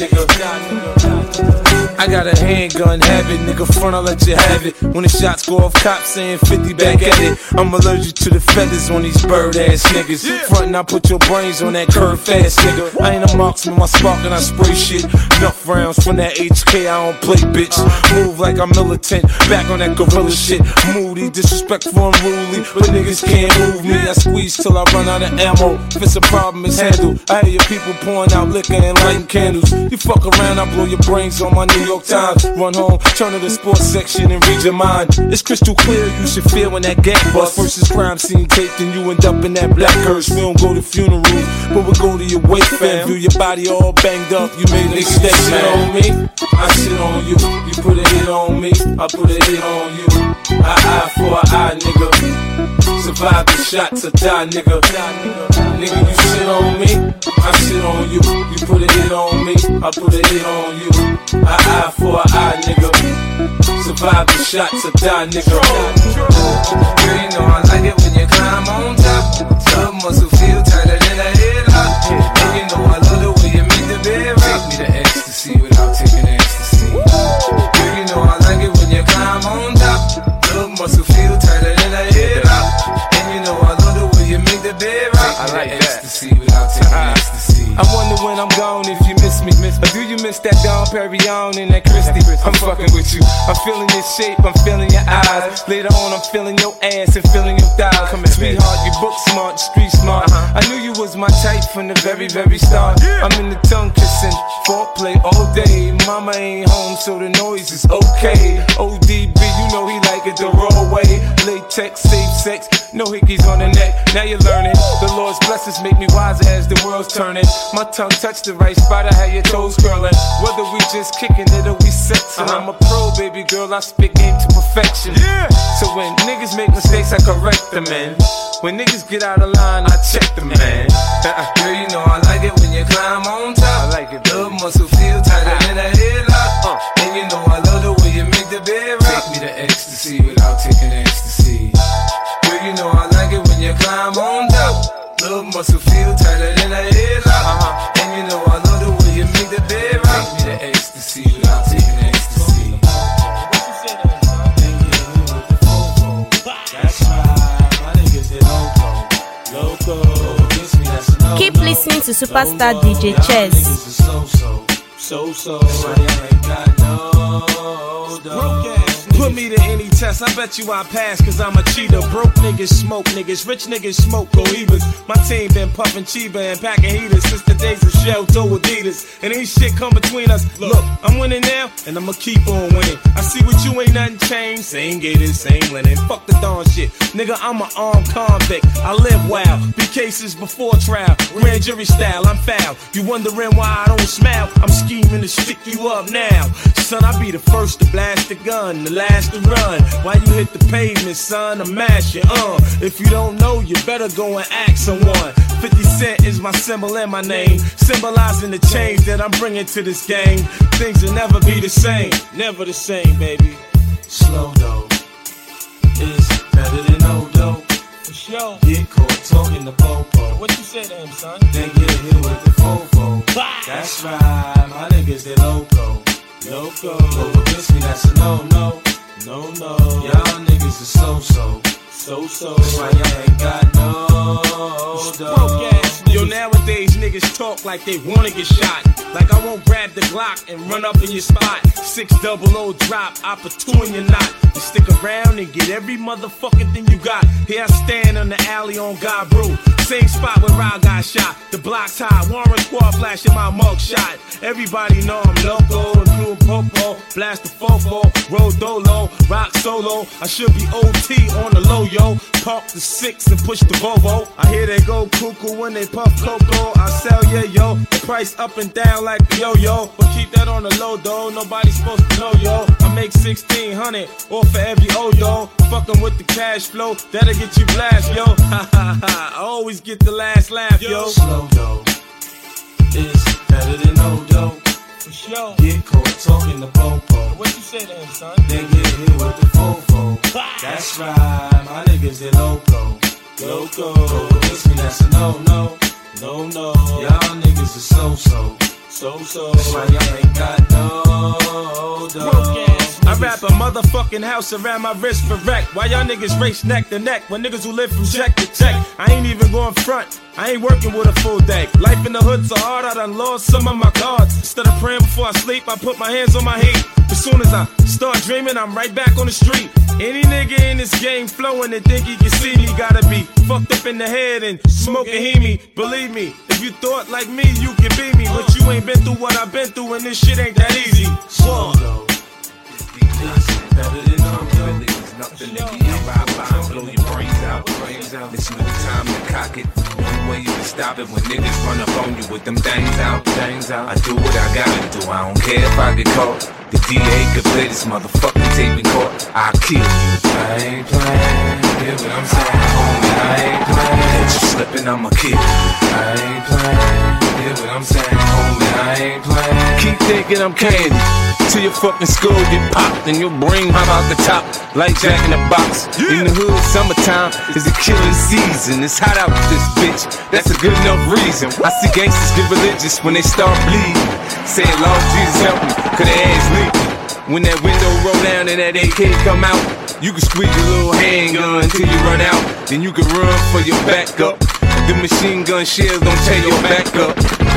nigga. I got a handgun, have it, nigga, front, I'll let you have it. When the shots go off, cops saying fifty back at it. I'm allergic to the feathers on these bird ass niggas. Front and I put your brains on that curve fast, nigga. I ain't a marksman, I spark and I spray shit. Enough rounds from that H K, I don't play, bitch. Move like I'm militant, back on that gorilla shit. Moody, disrespectful, unruly, but niggas can't move me. I squeeze till I run out of ammo. If it's a problem, it's handled. I hear your people pouring out liquor and lighting candles. You fuck around, I blow your brains on my New York Times. Run home, turn to the sports section and read your mind. It's crystal clear, you should feel when that gag bust. Versus crime scene tape, then you end up in that black hearse. We don't go to funerals, but we go to your wake, fam. View your body all banged up, you made a mistake, man. On me, I sit on you. You put a hit on me, I put a hit on you. I eye for an eye, nigga. Survive the shots or die, nigga. Nigga, you sit on me, I sit on you. You put a hit on me, I put a hit on you. I eye for an eye, nigga. Survive the shots or die, nigga. Girl, you know I like it when you climb on top. Love muscle feel tighter than a headlock. Girl, you know I love the way you make the bed rock. Me the ecstasy without taking ecstasy. Girl, you know I like it when you climb on top. Love muscle feel tighter than a headlock. And you I wonder when I'm gone if you miss me. Or do you miss that Dom Perignon and that Christie? I'm fucking with you. I'm feeling your shape, I'm feeling your eyes. Later on, I'm feeling your ass and feeling your thighs. Come sweetheart, you book smart, street smart. Uh-huh. I knew you was my type from the very, very start. Yeah. I'm in the tongue kissing, foreplay all day. Mama ain't home, so the noise is okay. O D B, you know he like it the raw way. Latex, safe sex, no hickeys on the neck. Now you're learning. The Lord's blessings make me wiser as the world's turning. My tongue touched the right spot, I had your toes curling. Whether we just kicking it or we sexing, uh-huh. I'm a pro, baby girl, I spit game to perfection. Yeah. So when niggas make mistakes, I correct them, man. When niggas get out of line, I check them, man. Girl, you know I like it when you climb on top. I like it, love muscle feel tighter than a headlock. Uh. And you know I love the way you make the bed rock. Take me to ecstasy without taking ecstasy. Girl, you know I like it when you climb on top. Love muscle feel tighter than a headlock. Uh-huh. And you know I love the way you make the bed rock. Take me to ecstasy without taking ecstasy. Keep listening to Superstar D J Chess. So so, put me to any test, I bet you I pass, cause I'm a cheater. Broke niggas smoke niggas, rich niggas smoke cohibas. My team been puffin' Chiba and packing heaters since the days of Shell to Adidas. And ain't shit come between us. Look, I'm winning now, and I'ma keep on winning. I see what you ain't nothing changed. Same gators, same linen. Fuck the Dawn shit. Nigga, I'm an armed convict. I live wild. Be cases before trial. Grand jury style, I'm foul. You wondering why I don't smile? I'm scheming to stick you up now. Son, I be the first to blast the gun, the last to run. Why you hit the pavement, son? I mash you, uh. If you don't know, you better go and ask someone. fifty cent is my symbol and my name, symbolizing the change that I'm bringing to this game. Things will never be the same, never the same, baby. Slow though is better than no dough. For sure. Get caught talking to popo. What you say to him, son? Then get hit with the fofo. That's right, my niggas they loco. Loco. Go against me, that's a no-no. No, no. Y'all niggas are so-so. So-so. That's why y'all ain't got no dough. Yo, nowadays niggas talk like they wanna get shot. Like I won't grab the Glock and run up in your spot. Six double O drop, opportune you're not. You stick around and get every motherfucking thing you got. Here I stand on the alley on God Brew. Same spot where Rod got shot. The block's high, Warren Squad flashing my mug shot. Everybody know I'm loco, including Popo. Blast the fofo, roll dolo, rock solo. I should be O T on the low, yo. Park the six and push the Volvo. I hear they go cuckoo when they puff cocoa. I sell, yeah, yo. The price up and down like the yo-yo. But keep that on the low, though. Nobody's supposed to know, yo. I make sixteen hundred off for every O-yo. Fucking with the cash flow, that'll get you blast, yo. Ha ha ha. I always get the last laugh, yo. Slow dough is better than no dough. For sure. Get caught talking to popo. What you say to him, son? Then get hit with the fofo. That's right, my niggas they loco. Loco. Go against me, that's a no-no. No, no. Y'all niggas are so-so. So-so. That's why y'all ain't got no dough. I wrap a motherfucking house around my wrist for wreck. Why y'all niggas race neck to neck when niggas who live from check to check? I ain't even going front, I ain't working with a full deck. Life in the hood so hard I done lost some of my cards. Instead of praying before I sleep, I put my hands on my heat. As soon as I start dreaming, I'm right back on the street. Any nigga in this game flowing and think he can see me gotta be fucked up in the head and smoking Hemi. Believe me, if you thought like me, you can be me. But you ain't been through what I've been through and this shit ain't that easy. Whoa. Better than no dough. There's nothing to get you ride by and blow your brains out. Brains out. This is the time to cock it. One way you can stop it when niggas run up on you with them things out. Things out. I do what I gotta do. I don't care if I get caught. The D A could play this motherfucking tape in court. I'll kill you. I ain't playing. Hear what I'm saying, homie? I ain't playing. Catch you slipping, I'ma kill you. I ain't playing. Hear what I'm saying, homie? I ain't playing. Keep thinking I'm candy. Till your fucking skull get popped and your brain hop out the top like Jack in the Box. Yeah. In the hood, summertime is the killing season. It's hot out with this bitch, that's a good enough reason. I see gangsters get religious when they start bleeding, saying, Lord Jesus help me, cause their ass leaking. When that window roll down and that A K come out, you can squeeze your little handgun until you run out. Then you can run for your backup. The machine gun shells don't tear your back up. God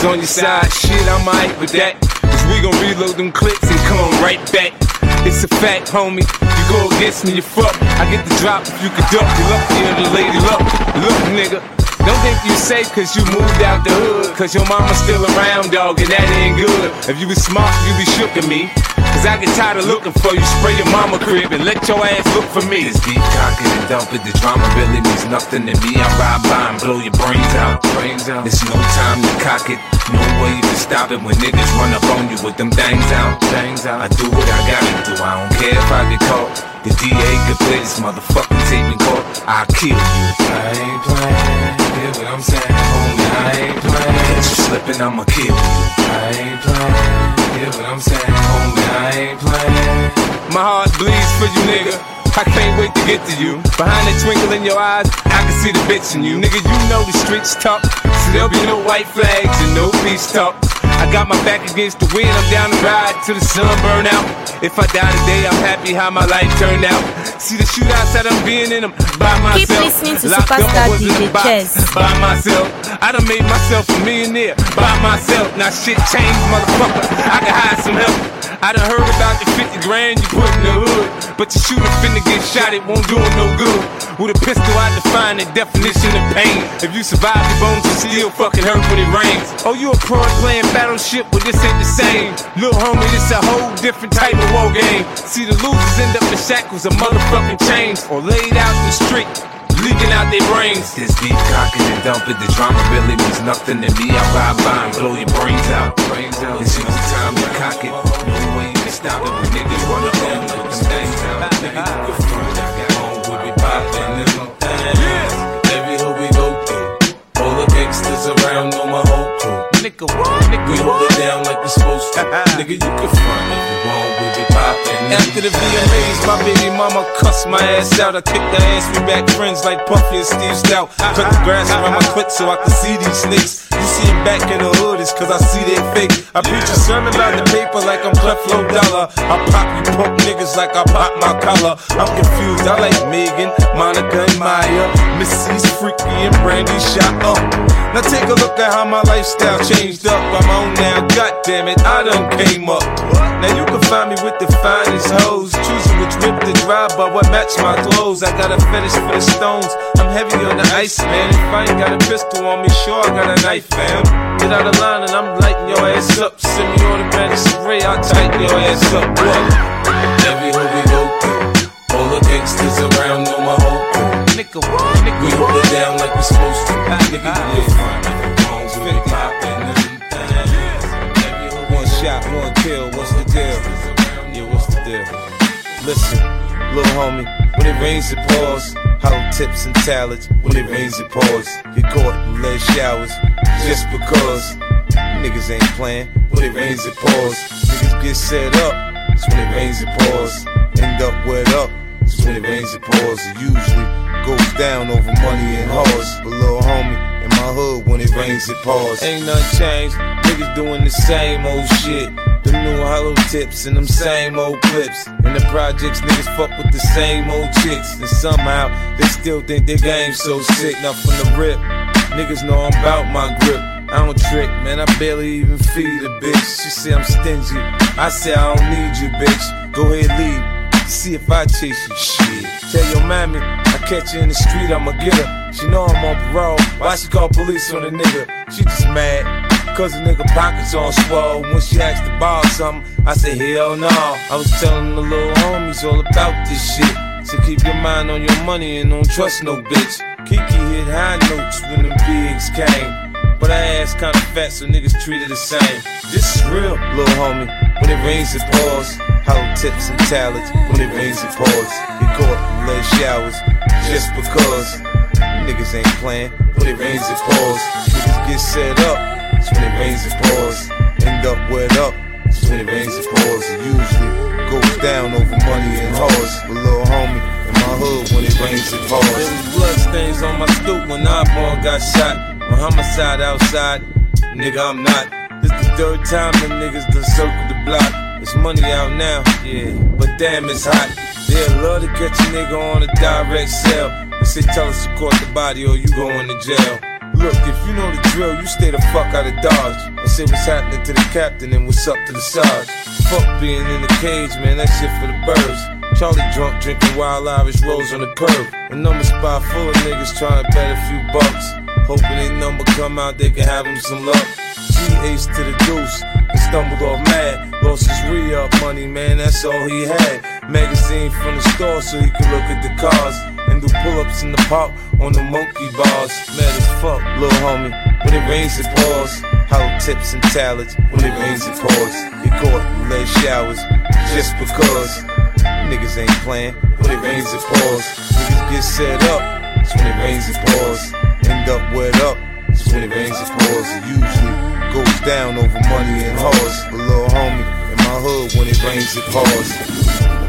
niggas on your side. Shit, I'm alright with that. Cause we gon' reload them clips and come right back. It's a fact, homie. You go against me, you fuck. I get the drop if you could duck. You lucky or the lady luck. Look, nigga. Don't think you safe cause you moved out the hood. Cause your mama's still around, dog, and that ain't good. If you was smart, you be shook at me. Cause I get tired of looking for you. Spray your mama crib and let your ass look for me. This deep cocking and dumping, the drama really means nothing to me. I ride by and blow your brains out. Brains out. There's no time to cock it. No way you can stop it when niggas run up on you with them things out. Things out. I do what I gotta do. I don't care if I get caught. The D A could play this motherfucking tape in court. I'll kill you. I ain't playing. Hear what I'm saying, homie? I ain't playing. Catch you slipping, I'ma kill you. I ain't playing. Hear what I'm saying, homie? I ain't playing. My heart bleeds for you, nigga. I can't wait to get to you. Behind the twinkle in your eyes, I can see the bitch in you. Nigga, you know the streets talk. So there'll be no white flags and no peace talk. I got my back against the wind, I'm down the ride till the sun burn out. If I die today, I'm happy how my life turned out. See the shootouts that I'm being in them by myself. Keep listening to Superstar D J Chess. By myself, I done made myself a millionaire by myself. Now shit changed, motherfucker. I can hide some help. I done heard about the fifty grand you put in the hood, but your shooter finna get shot, it won't do him no good. With a pistol, I define the definition of pain. If you survive, your bones will still fucking hurt when it rains. Oh, you a pro playing battleship, but this ain't the same. Lil' homie, this a whole different type of war game. See, the losers end up in shackles of motherfucking chains, or laid out in the street, leaking out their brains. This deep cocking and dumping, the drama really means nothing to me. I ride by and blow your brains out. Brains out. It's just time to cock it. No way you can stop it when niggas run up on you with them things out. Nigga, you can front. I got home with me poppin' and them things. Every hood we go through, all the gangsters around know my whole crew. Nigga, what? Nigga, we hold it down like we supposed to. Nigga, you can front if you want, we be poppin'. After the V M As, my baby mama cussed my ass out. I kicked her ass, we back friends like Puffy and Steve Stout. Cut the grass around my clit so I can see these snakes. You see it back in the hood, it's cause I see they fake. I preach a sermon about the paper like I'm Creflo Dollar. I pop you punk niggas like I pop my collar. I'm confused, I like Megan, Monica and Maya, Missy's Freaky and Brandy shot up. Now take a look at how my lifestyle changed up. I'm on now, goddammit, I done came up. Now you can find me with the finest hoes, choosing which whip to drive by what match my clothes. I got a fetish for the stones, I'm heavy on the ice, man. If I ain't got a pistol on me, sure I got a knife, fam. Get out of line and I'm lighting your ass up. Send me automatic spray, I'll tighten your ass up. What? Every hood we go through, all the gangsters around know my whole crew. Nigga, what? Nigga, we hold it down like we supposed to. Nigga, you can front if you want, we be poppin' and them things. One shot, one kill, what's the deal? Yeah, what's the deal? Listen, little homie, when it rains it pours. Hollow tips and talents, when it rains it pours. Get caught in lead showers, just because niggas ain't playing. When it rains it pours. Niggas get set up, it's when it rains it pours. End up wet up, it's when it rains it pours. It usually goes down over money and hoes. But little homie, in my hood, when it rains it pours. Ain't nothing changed, niggas doing the same old shit. The new hollow tips and them same old clips. In the projects, niggas fuck with the same old chicks. And somehow, they still think their game's so sick. Now from the rip, niggas know I'm about my grip. I don't trick, man, I barely even feed a bitch. She say I'm stingy, I say I don't need you, bitch. Go ahead, leave, see if I chase you, shit. Tell your mammy, I catch her in the street, I'ma get her. She know I'm on parole, why she call police on a nigga? She just mad, cause the nigga pockets on swole. When she asked to borrow something, I say hell no. I was telling the little homies all about this shit. So keep your mind on your money and don't trust no bitch. Kiki hit high notes when them bigs came, but her ass kinda fat, so niggas treat her the same. This is real, little homie. When it rains, it pours. Hollow tips and talents. When it rains, it pours. Get caught in lead showers, just because niggas ain't playing. When it rains, it pours. Niggas get set up, it's when it rains, it pours. End up wet up, it's when it rains, it pours. It usually goes down over money and hoes. But little homie, in my hood, when it rains, it pours. There was blood stains on my stoop when Osborne got shot. On homicide outside, nigga, I'm not. This the third time them niggas done circled the block. It's money out now, yeah, but damn, it's hot. They'd love to catch a nigga on a direct sale. They say tell us to court the body or you going to jail. Look, if you know the drill, you stay the fuck out of Dodge. say what's happening to the captain and what's up to the Sarge. Fuck being in the cage, man, that shit for the birds. Charlie drunk, drinking wild Irish rose on the curb. A number spot full of niggas trying to bet a few bucks. Hoping they number come out, they can have them some luck. G ace to the deuce, and stumbled off mad. Lost his re-up money, man, that's all he had. Magazine from the store so he could look at the cars. And do pull-ups in the park on the monkey bars. Mad as fuck, little homie, when it rains it pours. Hollow tips and talents, when it rains it pours. Get caught in lead showers, just because. Niggas ain't playing, when it rains it pours. Niggas get set up, it's when it rains it pours. End up wet up, it's when it rains it pours. It usually goes down over money and hoes. But little homie, in my hood, when it rains it pours.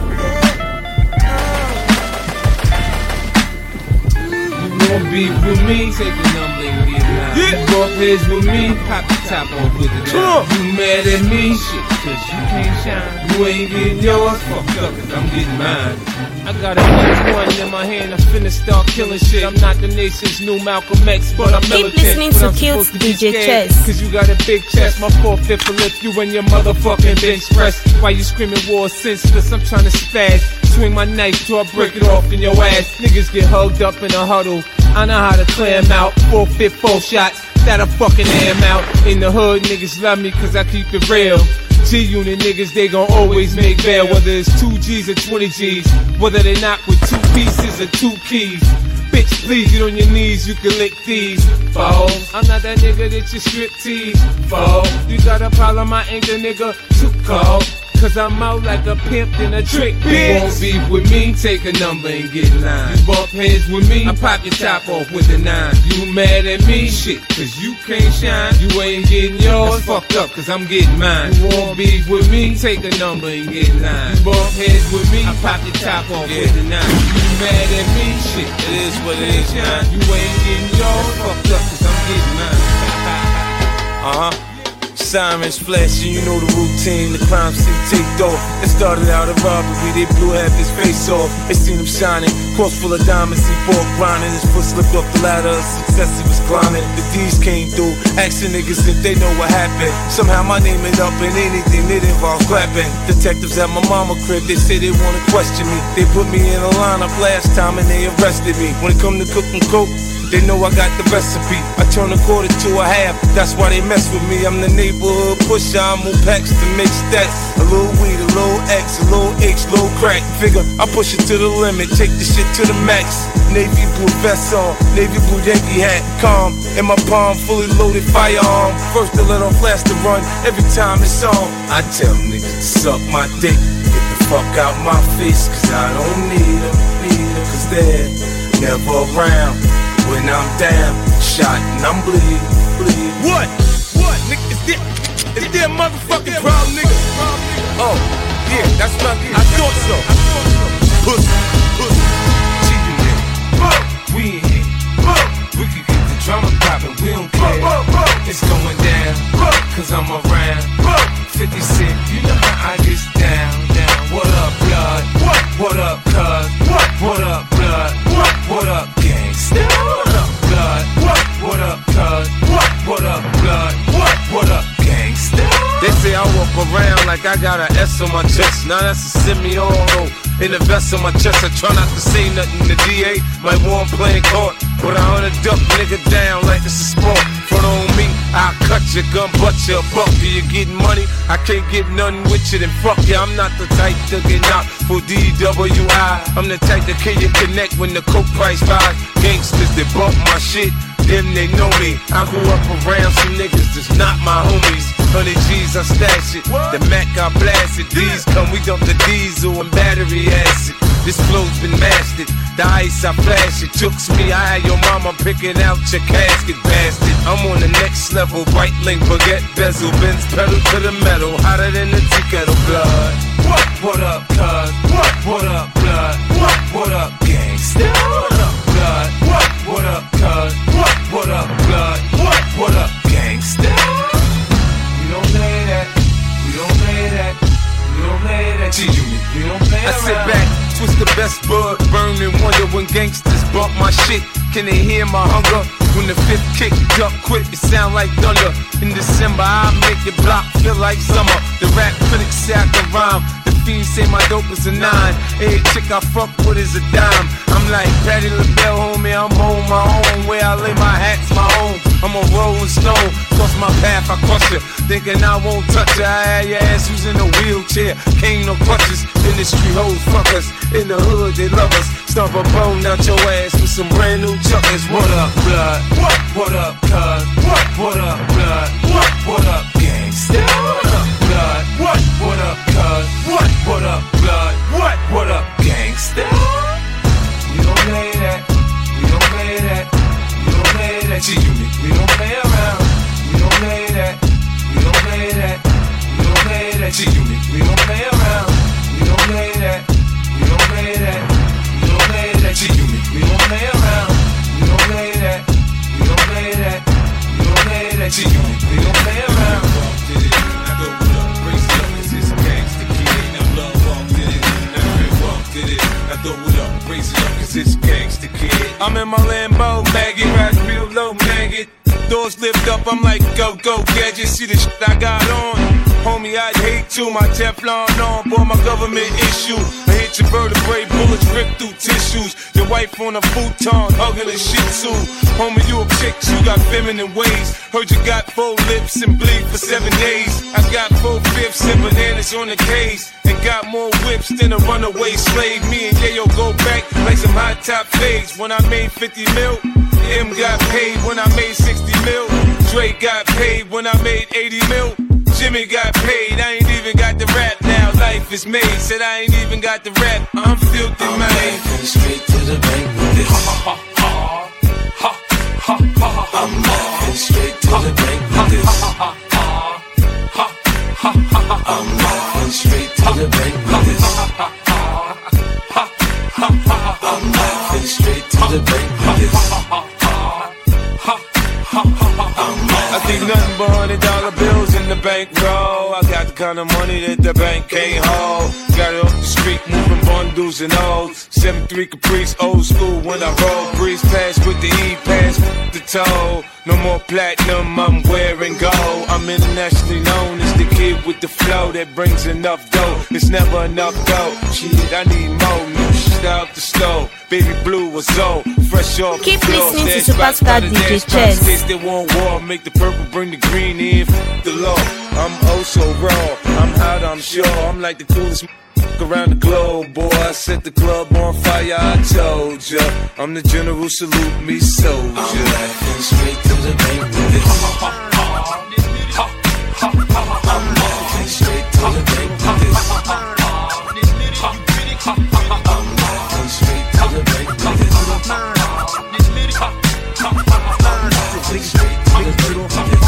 Gon' beef with me, take the number and get nine. Yeah. You bump heads with me, pop the top off with the nine. You mad at me, shit, cause you can't shine. You ain't getting yours, fucked up, cause I'm getting mine. I got a H one in my hand, I'm finna start killing shit. I'm not the nation's new Malcolm X, but I'm militant. Keep listening to Kills D J Chess. Cause you got a big chest, my four-fifth will lift you and your motherfucking bench press. Why you screaming war senseless, I'm trying to spaz. Swing my knife till I break it off in your ass. Niggas get hugged up in a huddle. I know how to clear them out. Four fifth, four shots, that'll fucking air them out. In the hood, niggas love me cause I keep it real. G-Unit niggas, they gon' always make bail. Whether it's two G's or twenty G's. Whether they knock with two pieces or two keys. Bitch, please get on your knees, you can lick these. Foe, I'm not that nigga that you strip tease. Foe, you got a problem, I ain't the nigga too cold. Cause I'm out like a pimp in a trick, bitch. You won't beef with me, take a number and get nine. You bump heads with me, I pop your top off with a nine. You mad at me? Shit, cause you can't shine. You ain't getting yours, that's fucked up cause I'm getting mine. You won't beef with me, take a number and get nine. You bump heads with me, I pop your top off yeah. with a nine. You mad at me? Shit, it is what it is, man. You ain't getting yours, fucked up cause I'm getting mine. Uh-huh. Sirens flashing, you know the routine, the crime scene taped off. It started out a robbery, they blew half his face off. They seen him shining, cross full of diamonds, he bought grinding. His foot slipped off the ladder, success he was climbing. The D's came through, asking niggas if they know what happened. Somehow my name ended up in anything that involves clapping. Detectives at my mama crib, they say they wanna question me. They put me in a lineup last time and they arrested me. When it come to cooking coke, they know I got the recipe. I turn a quarter to a half, that's why they mess with me. I'm the neighborhood pusher, I move packs to make stats. A little weed, a little X, a little H, little crack. Figure, I push it to the limit, take the shit to the max. Navy blue vest on, navy blue Yankee hat. Calm, in my palm, fully loaded firearm. First to let off, last to run, every time it's on. I tell niggas to suck my dick, get the fuck out my face. Cause I don't need them, need them. Cause they're never around. When I'm down, shot and I'm bleeding, bleeding. What? What? Nigga, is there, is there a motherfucking problem, nigga? Oh, yeah, that's my, I thought so. Pussy, pussy, cheating nigga. We in here. We can get the drama poppin', we don't care. It's going down, cause I'm around. fifty Cent, you know how I get down, down. What up, blood? What? What up, cuz? What? What up, blood? What? What up, gangsta? What up, blood? What? What up, cuz? What? What up, blood? What? What up, gangsta? They say I walk around like I got an S on my chest. Now that's a semi-auto. In the vest on my chest, I try not to say nothing to D A. Like one playing court, but I hunt a duck nigga down like it's a sport. Front on me, I'll cut your gun, butt your buck. You getting money? I can't get nothing with you, then fuck ya. I'm not the type to get knocked for D W I. I'm the type to kill you connect when the coke price rise. Gangsters that bump my shit, them they know me. I grew up around some niggas that's not my homies. Hundred G's I stash it, the Mac I blast it. These come, we dump the diesel and battery acid. This flow's been mastered, the ice I flash it. Jokes me, I had your mama picking out your casket, bastard. I'm on the next level, right link, baguette, bezel, Benz pedal to the metal, hotter than the tea kettle, blood. What? What up, cuz? What? What up, blood? What? What up, gangsta? What up, blood? What? What up, cuz? What? What up, blood? What? What up, gangsta? We don't play that. We don't play that. We don't play that. G-Unit. We don't play that. I sit back, twist the best bud, burn and wonder when gangsters bump my shit. Can they hear my hunger? When the fifth kick up quick, it sound like thunder. In December, I make your block feel like summer. The rap critics say I can rhyme. The fiends say my dope is a nine. Every chick I fuck with is a dime. I'm like Patti LaBelle, homie, I'm on my own. Where I lay my hat's my own. I'm a rolling stone, cross my path, I crush it. Thinking I won't touch it, I had your ass who's in a wheelchair. Cane no crutches, industry hoes fuck us. In the hood, they love us. Stomp a bone out your ass with some brand new chuckers. What up, blood? What? What up, cuz? What? What up, blood? What? What up, gangsta? What up, blood? What? What up, cuz? What? What up, blood? What? What up, gangsta? We don't play that. We don't play that. We don't play that. G-Unit. We don't play around. We don't play that. We don't play that. We don't play that. G-Unit. We don't play around. We don't play that. We don't play that. We don't play that. G-Unit. We don't play around. We don't play that. We don't play that. We don't play that. G-Unit. We don't play around. I go with up, raise it up, 'cause it's gangsta kid. Now love off did it. Now rip off did it. I throw it up, raise it up, 'cause it's gangsta kid. I'm in my Lambo, maggot, ride real low, maggot. Doors lift up, I'm like, go, go, gadget. See the shit I got on. Homie, I'd hate to. My Teflon on, boy, my government issue. I hit your vertebrae, bullets rip through tissues. Your wife on a futon, hugging a shih tzu. Homie, you a chick, you got feminine ways. Heard you got four lips and bleed for seven days. I got four fifths and bananas on the case. And got more whips than a runaway slave. Me and Yayo go back like some hot top fades. When I made fifty mil, M got paid when I made sixty mil. Dre got paid when I made eighty mil. Jimmy got paid, I ain't even got the rap now. Life is made, said I ain't even got the rap. I'm filthy, man. I'm laughing straight to the bank with this. Ha ha ha ha ha. I'm laughing straight to the bank with this. Ha ha ha ha ha. I'm laughing straight to the bank with this. Ha ha ha ha. I'm laughing straight to the bank with this. I think nothing but hundred dollar bills in the bankroll. I got the kind of money that the bank can't hold. Got it off the street, moving bundles and O's. seven three Caprice, old school when I roll. Breeze pass with the E pass, the toe. No more platinum, I'm wearing gold. I'm internationally known as the kid with the flow that brings enough dough. It's never enough dough. Shit, I need more new shit out the stove. Baby blue was old, fresh off the Keep floor. listening to Superstar D J Chess. States that want war, make the purple, bring the green in, f the law. I'm oh so raw, I'm hot, I'm sure. I'm like the coolest around the globe, boy. I set the club on fire, I told ya. I'm the general, salute me, soldier. I'm laughing straight to the bank with this. I'm laughing straight to the bank with this. I'm laughing straight to the bank with this. I'm laughing straight to the bank with this.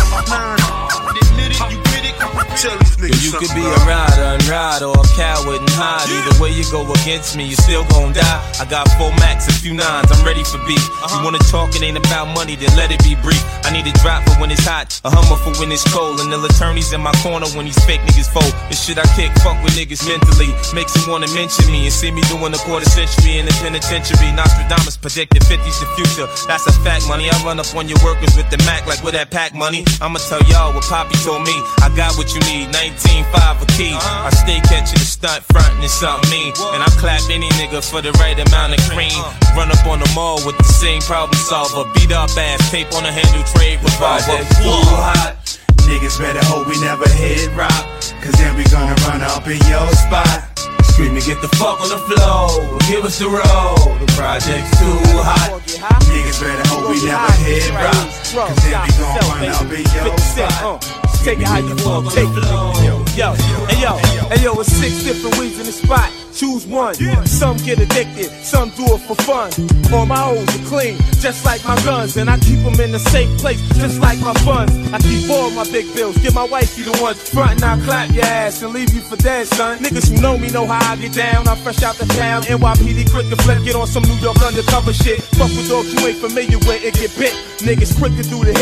Yo, you could be a rider and ride or a coward and hide. Either way you go against me, you still gon' die. I got four max, a few nines, I'm ready for beef. You wanna talk, it ain't about money, then let it be brief. I need a drop for when it's hot, a Hummer for when it's cold. And the attorneys in my corner when these fake niggas fold. This shit I kick, fuck with niggas mentally. Makes them wanna mention me and see me doing a quarter century in the penitentiary. Nostradamus predicted fifty's the future, that's a fact, money. I run up on your workers with the Mac like with that pack money. I'ma tell y'all what Poppy told me, I got what you need, nineteen five a key. I stay catching the stunt, frontin' is something mean. And I clap any nigga for the right amount of cream. Run up on them all with the same problem solver. Beat up ass, tape on the handle, trade revolver. Too hot. Niggas better hope we never hit rock, cause then we gonna run up in your spot. Screaming, get the fuck on the floor, give us the road. The project's too hot. Niggas better hope we never hit rock, cause then we gon' run up in your spot. Take it how you want, take it. Yo, yo, hey yo, hey yo, it's six different weeds in the spot. Choose one. Some get addicted, some do it for fun. All my hoes are clean, just like my guns, and I keep them in a safe place, just like my funds. I keep all my big bills, give my wife you the ones front and I'll clap your ass and leave you for dead, son. Niggas who know me know how I get down. I'm fresh out the town, N Y P D quick to flip, get on some New York undercover shit. Fuck with dogs you ain't familiar with, it get bit. Niggas quick to do the hit.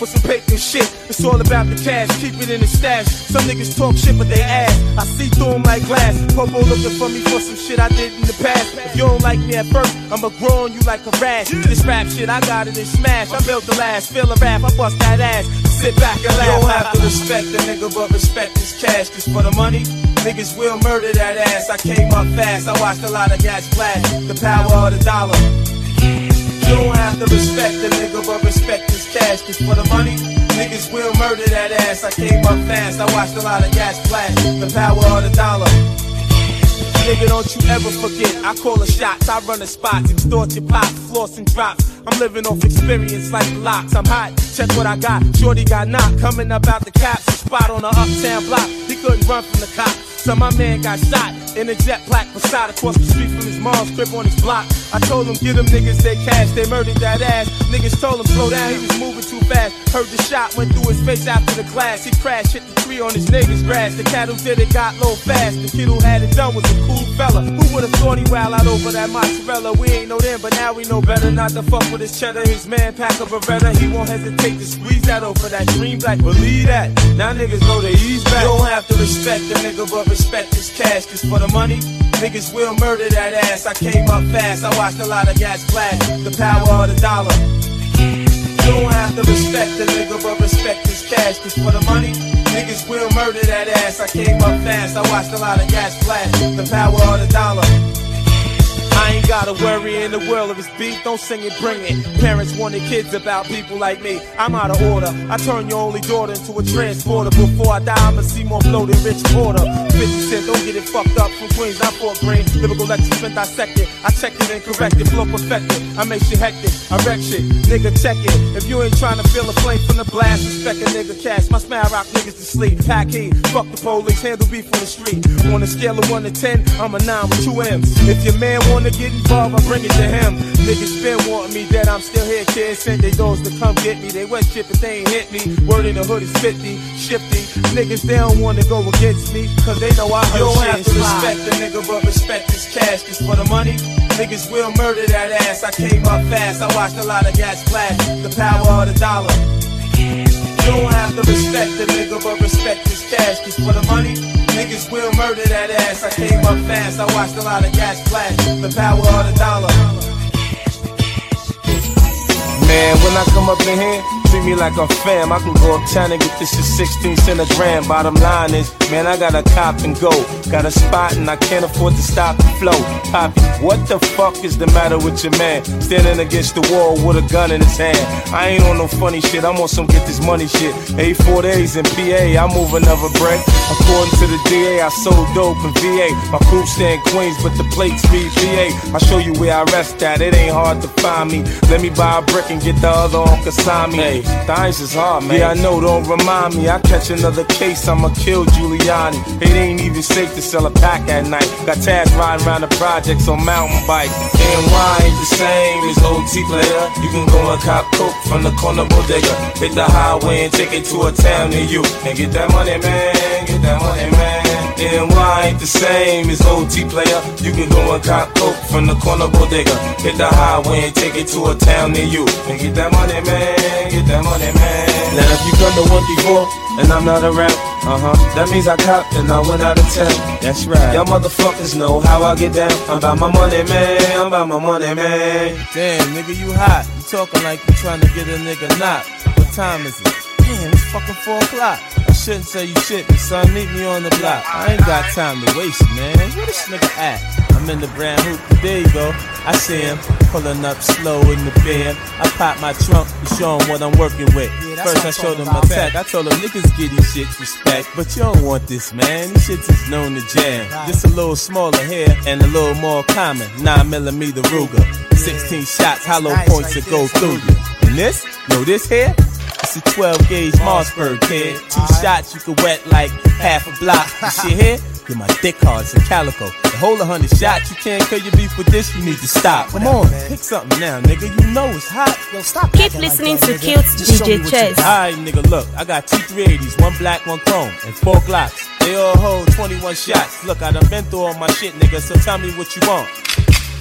for some paper shit. It's all about the cash, keep it in the stash. Some niggas talk shit but they ass. I see through them like glass. Popo looking for me for some shit I did in the past. If you don't like me at first, I'ma grow on you like a rash. This rap shit, I got it in smash. I built the last, feel a rap, I bust that ass. Sit back and laugh. You don't have to respect the nigga, but respect his cash. Cause for the money, niggas will murder that ass. I came up fast, I watched a lot of gas flash. The power of the dollar. You don't have to respect the nigga, but respect his cash. Cause for the money, niggas will murder that ass. I came up fast, I watched a lot of gas flash. The power of the dollar. Nigga, don't you ever forget, I call the shots, I run the spots, extort your pops, floss and drops. I'm living off experience like locks. I'm hot, check what I got. Shorty got knocked, coming up out the cops. A spot on the uptown block, he couldn't run from the cops. So my man got shot in a jet black Passat across the street from his mom's crib on his block. I told him, get them niggas their cash, they murdered that ass. Niggas told him, slow down, he was moving too fast. Heard the shot, went through his face after the glass. He crashed, hit the tree on his niggas' grass. The cat who did it got low fast. The kid who had it done was a cool fella. Who would've thought he wild out over that mozzarella? We ain't know then, but now we know better not to fuck with his cheddar. His man pack a Beretta, he won't hesitate to squeeze that over that green black. Believe that, now niggas know they ease back. You don't have to respect the nigga, but respect his cash. Cause for the money, niggas will murder that ass. I came up fast, I watched a lot of gas flash. The power of the dollar. You don't have to respect the nigga, but respect his cash. Cause for the money, niggas will murder that ass. I came up fast, I watched a lot of gas flash. The power of the dollar. I ain't gotta worry in the world of his beef, don't sing it, bring it. Parents wanted kids about people like me, I'm out of order. I turn your only daughter into a transporter. Before I die, I'ma see more blow than Rich Porter. fifty cent, don't get it fucked up from Queens, not Fort Greene. Lyrical lectures been dissected, I checked it and corrected, flow perfected. I make shit hectic, I wreck shit, nigga check it. If you ain't trying to feel a flame from the blast, respect a nigga cash. My smile rock niggas to sleep, pack heat, fuck the police, handle beef on the street. On a scale of one to ten, I'm a nine with two M's. If your man wanna get involved, I bring it to him. Niggas been wanting me dead, I'm still here, kids. Send they doors to come get me. They wet shit, but they ain't hit me. Word in the hood is fifty, shifty. Niggas, they don't wanna go against me, cause they know I heard. You don't have to respect the nigga, but respect his cash. Cause for the money, niggas will murder that ass. I came up fast, I watched a lot of gas flash. The power of the dollar. You don't have to respect the nigga, but respect his cash. Cause for the money, niggas will murder that ass. I came up fast, I watched a lot of gas flash. The power of the dollar. Man, when I come up in here, treat me like I'm fam. I can go uptown and get this shit sixteen cent a gram. Bottom line is, man, I got a cop and go. Got a spot and I can't afford to stop the flow. Poppy, what the fuck is the matter with your man? Standing against the wall with a gun in his hand. I ain't on no funny shit, I'm on some get this money shit. A four days in P A, I move another brick. According to the D A, I sold dope in V A. My crew stay in Queens, but the plates read V A. I show you where I rest at, it ain't hard to find me. Let me buy a brick and get the other on Kasami. Hey, the ice is hard, man. Yeah, I know, don't remind me. I catch another case, I'ma kill Giuliani. It ain't even safe to sell a pack at night. Got Taz riding around the projects on mountain bikes. N Y ain't the same as O T player. You can go and cop coke from the corner bodega. Hit the highway and take it to a town near you. And get that money, man, get that money, man. N Y ain't the same as O T player. You can go and cop coke from the corner bodega. Hit the highway and take it to a town near you. And get that money, man, get that money, man. Now if you come to one before and I'm not around, uh-huh, that means I copped and I went out of town. That's right. Y'all motherfuckers know how I get down. I'm about my money, man, I'm about my money, man. Damn, nigga, you hot. You talking like you trying to get a nigga knocked. What time is it? Damn, it's fucking four o'clock. I shouldn't tell you shit, but son, meet me on the block. I ain't got time to waste, man. Where this nigga at? I'm in the brown hoop, there you go. I see him, pulling up slow in the band. I pop my trunk and show him what I'm working with. Yeah, first I showed him my tech, I told him niggas get these shits respect. But you don't want this, man, these shits is known to jam. Right. Just a little smaller here and a little more common. nine millimeter Ruger, sixteen shots, hollow nice, points right that go through you. And this, know this here? It's a twelve gauge Mossberg, kid. Two right. shots, you can wet like half a block. You shit here? Get my dick hard, some calico. The whole a hundred shots, you can't kill your beef with this, you need to stop. Come on, man. Pick something now, nigga. You know it's hot. Yo, stop. Keep listening like to Cute D J Chess. Alright, nigga, look. I got two three eighties, one black, one chrome, and four Glocks. They all hold twenty-one shots. Look, I done been through all my shit, nigga, so tell me what you want.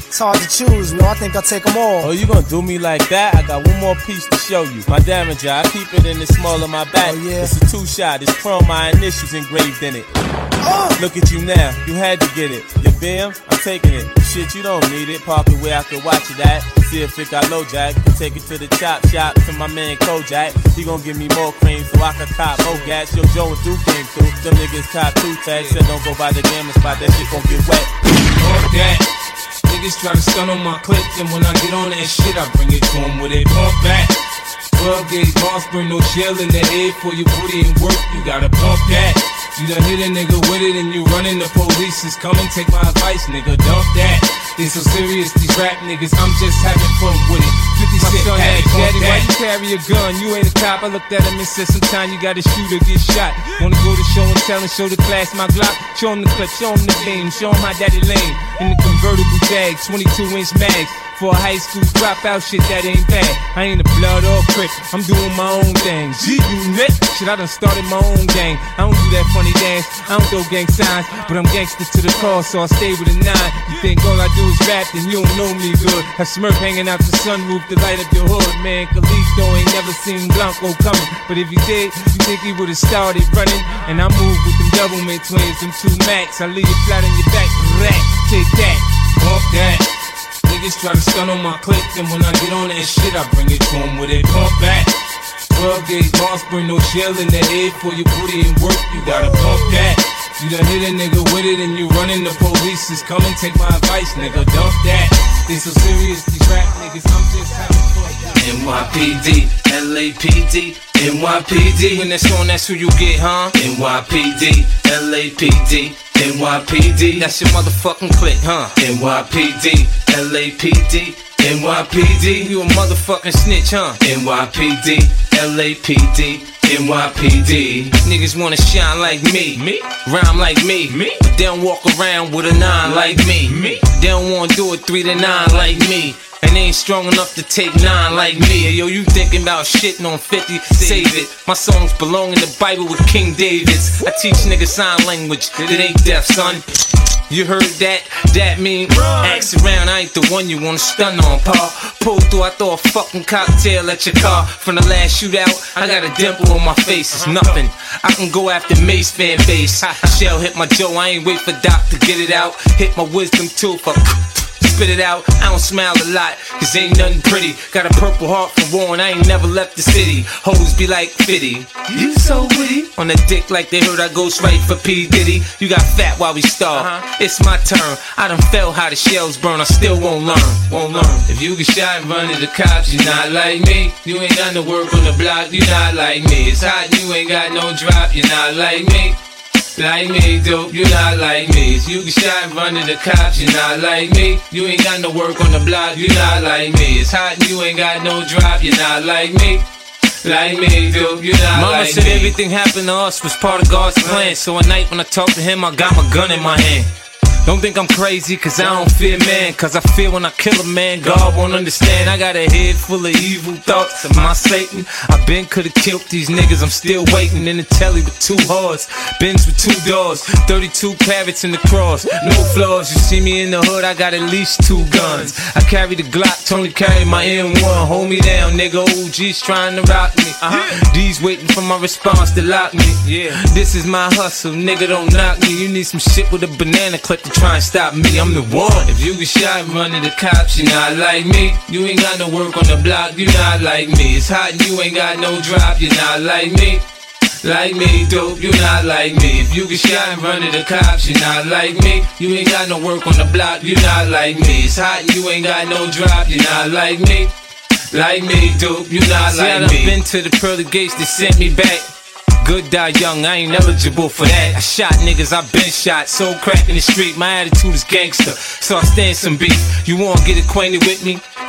It's hard to choose, yo. I think I'll take them all. Oh, you gonna do me like that? I got one more piece to show you. My Damager, I keep it in the small of my back. Oh, yeah? It's a two-shot, it's chrome, my initials engraved in it. Oh. Look at you now, you had to get it. Your B M, I'm taking it. Shit, you don't need it. Park it where I can watch it at. See if it got low jack. Can take it to the chop shop to my man Kojak. He gon' give me more cream so I can cop more gas. Yo, Joe and Duke came through. Them niggas cop two tags. Said don't go by the gambling spot, that shit gon' get wet. Fuck that. Niggas try to stun on my clip, and when I get on that shit, I bring it to them with a pump back. twelve gauge boss, bring no shell in the head for your booty and work. You gotta pump that. You done hit a nigga with it and you running, the police is coming. Take my advice, nigga, dump that. They so serious, these rap niggas, I'm just having fun with it. fifty cent pack, daddy, why you carry a gun? You ain't a cop. I looked at him and said, sometime you gotta shoot or get shot. Wanna go to show and tell and show the class my Glock? Show him the clip, show him the beam, show him how daddy lame. In the convertible jag, twenty-two inch mags. For a high school dropout, shit that ain't bad. I ain't a blood or crip, I'm doing my own thing. G-Unit, shit, I done started my own gang. I don't do that funny dance, I don't throw gang signs, but I'm gangster to the core, so I stay with a nine. You think all I do is rap, then you don't know me good. A smirk hanging out the sunroof to light up your hood, man. Calixto ain't never seen Blanco coming, but if you did, you think he would've started running. And I move with them double mid twins, them two Macs. I leave you flat on your back, rat, take that, bump that. Niggas try to stun on my clip, and when I get on that shit, I bring it to them with a pump back. twelve gauge boss, bring no shell in the head for your booty and work. You gotta pump that. You done hit a nigga with it and you running, the police is coming. Take my advice, nigga, dump that. They so serious, these rap niggas, I'm just having fun. N Y P D, L A P D, N Y P D. When that's on, that's who you get, huh? N Y P D, L A P D, N Y P D. That's your motherfucking click, huh? N Y P D, L A P D, N Y P D. You a motherfucking snitch, huh? N Y P D, L A P D, N Y P D. Niggas wanna shine like me, me, rhyme like me, me. But they don't walk around with a nine like me, me. They don't wanna do it three to nine like me. And they ain't strong enough to take nine like me. Hey, yo, you thinking about shitting on fifty? Save it. My songs belong in the Bible with King David's. I teach niggas sign language, it ain't deaf, son. You heard that? That mean ask around, I ain't the one you wanna stun on, pa. Pull through, I throw a fucking cocktail at your car. From the last shootout, I got a dimple on my face, it's nothing. I can go after Mace fan base. Shell hit my Joe, I ain't wait for Doc to get it out. Hit my wisdom tooth, I spit it out. I don't smile a lot, cause ain't nothing pretty. Got a purple heart from war and I ain't never left the city. Hoes be like fifty, you so witty. On the dick like they heard I ghost right for P. Diddy. You got fat while we starve, uh-huh. It's my turn. I done felt how the shells burn, I still won't learn, won't learn. If you get shot and run to the cops, you not like me. You ain't got no work on the block, you not like me. It's hot, you ain't got no drop, you not like me. Like me, dope, you not like me. If you get shot and run to the cops, you not like me. You ain't got no work on the block, you not like me. It's hot, you ain't got no drop, you not like me. Like me, dope, you not Mama like said me. everything happened to us was part of God's plan. So at night when I talk to him, I got my gun in my hand. Don't think I'm crazy, cause I don't fear man. Cause I fear when I kill a man, God won't understand. I got a head full of evil thoughts. Am I Satan? I been could've killed these niggas, I'm still waiting. In the telly with two hearts, Benz with two doors, thirty-two carats in the cross, no flaws. You see me in the hood, I got at least two guns. I carry the Glock, Tony carry my M one. Hold me down, nigga, O G's trying to rock me. uh-huh. D's waiting for my response to lock me. Yeah, this is my hustle, nigga, don't knock me. You need some shit with a banana clip to try and stop me, I'm the one. If you get shot and run to the cops, you not like me. You ain't got no work on the block, you not like me. It's hot and you ain't got no drop, you not like me. Like me, dope, you not like me. If you get shot and run to the cops, you not like me. You ain't got no work on the block, you not like me. It's hot and you ain't got no drop, you not like me. Like me, dope, you not See, like I done me. been to the pearly gates, they sent me back. Good die young, I ain't eligible for that. I shot niggas, I been shot, sold crack in the street. My attitude is gangster, so I stand some beef. You wanna get acquainted with me?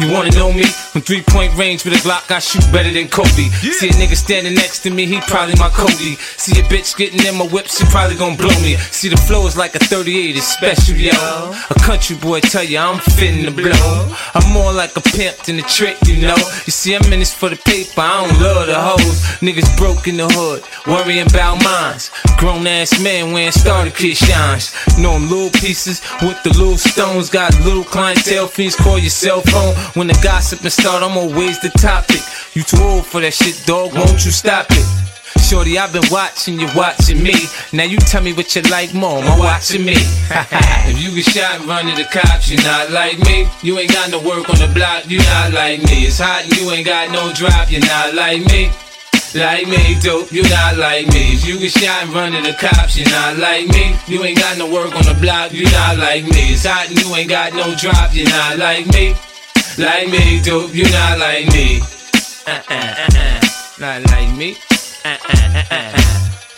You wanna know me? From three-point range with a Glock, I shoot better than Kobe. Yeah. See a nigga standing next to me, he probably my Cody. See a bitch getting in my whip, she probably gon' blow me. See the flow is like a thirty-eight, it's special, yo. A country boy tell you I'm fitting to blow. I'm more like a pimp than a trick, you know. You see, I'm in this for the paper, I don't love the hoes. Niggas broke in the hood, worrying about mines. Grown ass man wearing starter kit shines. Know them little pieces with the little stones. Got little clientele, fiends call your cell phone. When the gossip and start, I'm always the topic. You too old for that shit, dog, won't you stop it? Shorty, I've been watching you, watching me. Now you tell me what you like more, I'm watching me. If you get shot and run to the cops, you're not like me. You ain't got no work on the block, you not like me. It's hot and you ain't got no drop, you're not like me. Like me, dope, you not like me. If you get shot and run to the cops, you not like me. You ain't got no work on the block, you not like me. It's hot and you ain't got no drop, you not like me. Like me, dope, you not like me. Uh uh uh uh, not like me. Uh uh uh uh uh.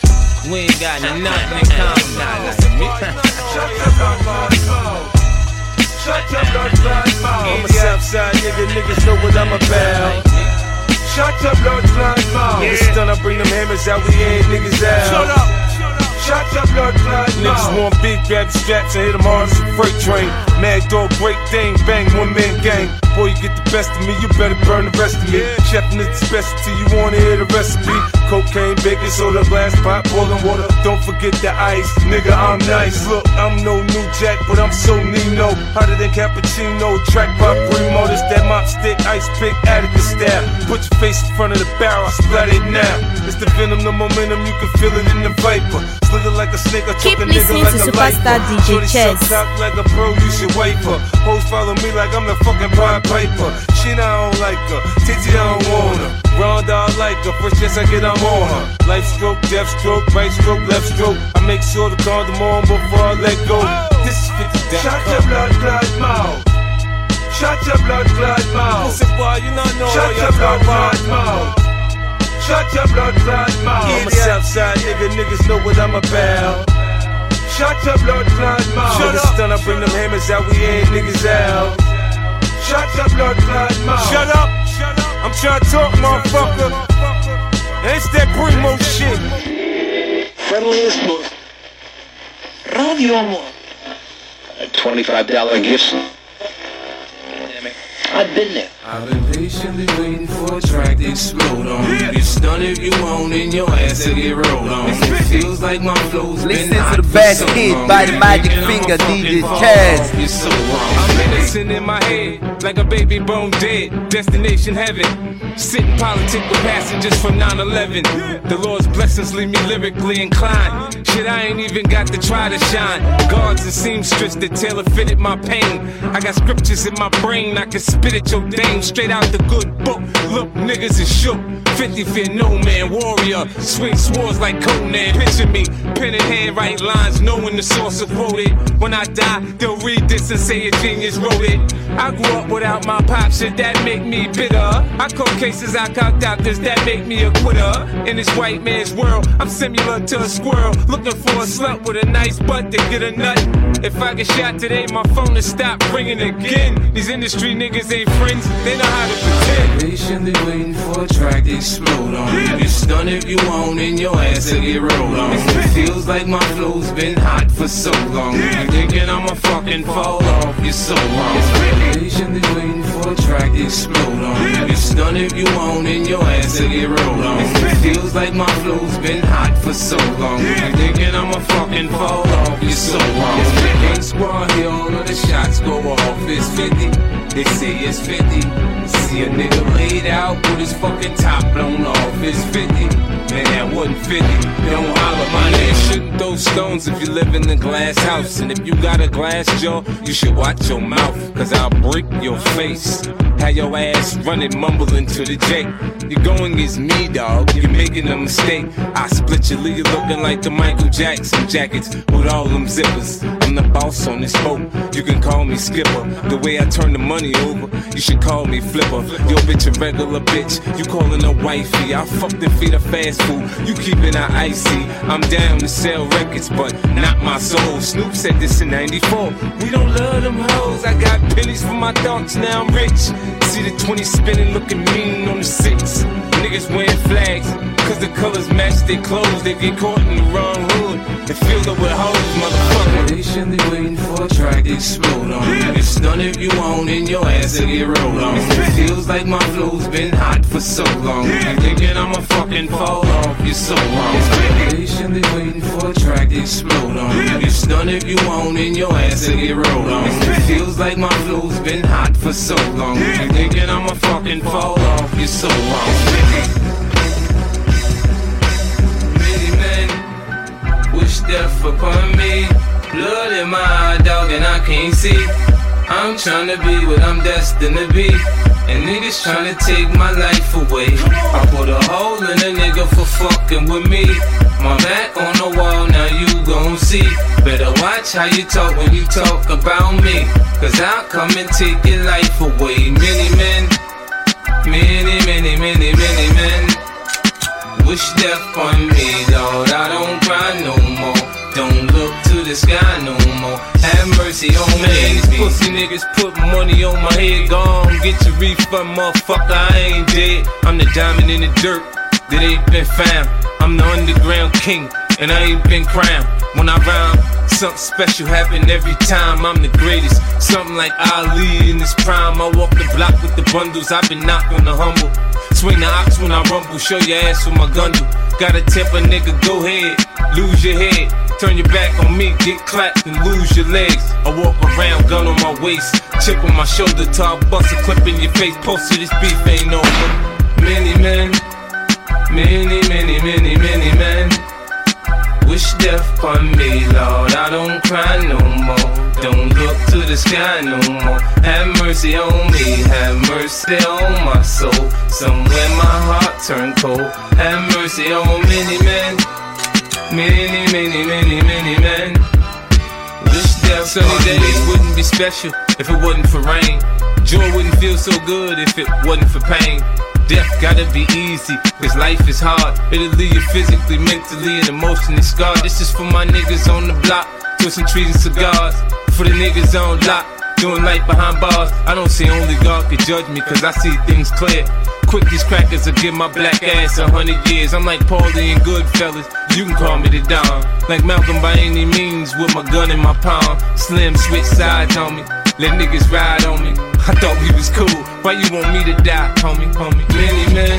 We ain't got nothing in common, not like me. Shut your mouth, shut your blood mouth. I'm a Southside nigga, niggas know what I'm about. Shut your blood mouth. Niggas stun, I bring them hammers out, we ain't niggas out. Shut up. Shut your blood mouth. Niggas want big grab the straps and hit them hard as a freight train. Mad dog, great thing, bang, one man gang. Boy, you get the best of me, you better burn the rest of me. Chefing it's specialty, you wanna hear the recipe. Cocaine, baking soda, glass pot, boiling water. Don't forget the ice, nigga, I'm nice. Look, I'm no new jack, but I'm so Nino. Hotter than cappuccino, track by primo. This that mop stick, ice pick, Attica style. Put your face in front of the barrel, splat it now. It's the venom, the momentum, you can feel it in the Viper. Slither like a snake, I choke a nigga like a Superstar D J Chess. Top like a pro, you should wait for. Hoes follow me like I'm the fucking Pied Piper. Shit, I don't like her. Titty, I don't want her. Rhonda, I like her. First chance I get, I'm on her. Life stroke, death stroke, right stroke, left stroke. I make sure the condom on before I let go. This is fifty down. Shut your blood clot mouth. Shut your blood clot mouth. Listen, boy, you not know. Shut your blood clot mouth. Shut your blood clot mouth. I'm a Southside nigga, niggas know what I'm about. Shut your blood clot mouth. Shut up. Stun, I bring them hammers out, we ain't niggas out. Shut your blood clot mouth. Shut up. Shut up. I'm trying to talk, motherfucker. It's that primo shit. Friendliest Radio Amor. A twenty-five dollar gift. I've been there. I've been patiently waiting for a track to explode on. You get stunned if you own and your ass to get rolled on. It feels like my flow's been Listen to the best hit by the Magic Finger, D J Chaz. You're so wrong. I'm menacing in my head like a baby bone dead. Destination heaven. Sitting politic with passengers from nine eleven. The Lord's blessings leave me lyrically inclined. Shit, I ain't even got to try to shine. Guards and seamstress that tailor fitted my pain. I got scriptures in my brain, I can spit at your dame. Straight out the good book. Look, niggas is shook. fifty fear no man, warrior. Swing swords like Conan. Picture me, pen in hand, write lines, knowing the source of quoted. When I die, they'll read this and say a genius wrote it. I grew up without my pops, shit that make me bitter. I caught cases, I caught doctors, that make me a quitter. In this white man's world, I'm similar to a squirrel, looking for a slut with a nice butt to get a nut. If I get shot today, my phone will stop ringing again. These industry niggas ain't friends, they know how to pretend. Patiently waiting for a track to explode on. You get stunned if you own and your ass to get rolled on. It feels like my flow's been hot for so long. You thinking I'ma fucking fall off, you're so wrong. Patiently waiting for a track to explode on. You get stunned if you own and your ass to get rolled on. It feels like my flow's been hot for so long. You thinking I'ma fucking fall off, you're so wrong. Gang squad here, all of the shots go off. It's fifty, they say it's fifty. See a nigga laid out with his fucking top blown off. It's fifty, man, that wasn't fifty. Don't holler, my name. Shouldn't throw stones if you live in a glass house. And if you got a glass jaw, you should watch your mouth, cause I'll break your face. Have your ass running, mumbling to the J. You're going against me, dog, you're making a mistake. I split your lead, looking like the Michael Jackson jackets with all them zippers. I'm the boss on this boat, you can call me skipper. The way I turn the money over, you should call me flipper. Yo bitch a regular bitch, you calling her wifey. I fucked and feed her fast fool. You keepin' her icy. I'm down to sell records, but not my soul. Snoop said this in ninety-four. We don't love them hoes. I got pennies for my thoughts, now I'm rich. See the twenty spinning, looking mean on the six. Niggas wearing flags, cause the colors match their clothes. They get caught in the wrong hood and filled up with hoes, motherfucker. Patiently waiting for a track to explode on. It's none of you own and your ass to get rolled on. It feels like my flow's been hot for so long. You thinking I'ma fucking fall off, you're so wrong. Patiently waiting for a track to explode on. It's none of you own and your ass to get rolled on. It feels like my flow's been hot for so long. You thinking I'ma fucking fall off, you're so wrong. Many men wish death upon me. Blood in my eye, dog, and I can't see. I'm tryna be what I'm destined to be, and niggas tryna take my life away. I put a hole in a nigga for fucking with me. My back on the wall, now you gon' see. Better watch how you talk when you talk about me, cause I'll come and take your life away. Many men, many, many, many, many men wish death on me, Lord. I don't cry no more. Don't look to the sky no more. Have mercy on me. Man, these pussy niggas put money on my head. Gone, get your refund, motherfucker. I ain't dead. I'm the diamond in the dirt that ain't been found. I'm the underground king, and I ain't been crowned. When I rhyme, something special happen every time. I'm the greatest, something like Ali in his prime. I walk the block with the bundles. I've been knocked on the humble. Swing the ox when I rumble. Show your ass with my gun do. Gotta tip a nigga, go ahead, lose your head. Turn your back on me, get clapped and lose your legs. I walk around, gun on my waist, chip on my shoulder, till I bust a clip in your face. Posted this beef ain't over. Many men, many, many, many, many men wish death upon me, Lord. I don't cry no more. Don't look to the sky no more. Have mercy on me, have mercy on my soul. Somewhere my heart turned cold. Have mercy on many men. Many, many, many, many men wish death. Sunny days wouldn't be special if it wasn't for rain. Joy wouldn't feel so good if it wasn't for pain. Death gotta be easy, cause life is hard. It'll leave you physically, mentally, and emotionally scarred. This is for my niggas on the block, twisting trees and cigars. For the niggas on lock, doing life behind bars. I don't see only God can judge me, cause I see things clear. Quick, these crackers will give my black ass a hundred years. I'm like Paulie and Goodfellas, you can call me the Don. Like Malcolm by any means, with my gun in my palm. Slim switch sides on me, let niggas ride on me. I thought we was cool, why you want me to die, homie, homie? Many men,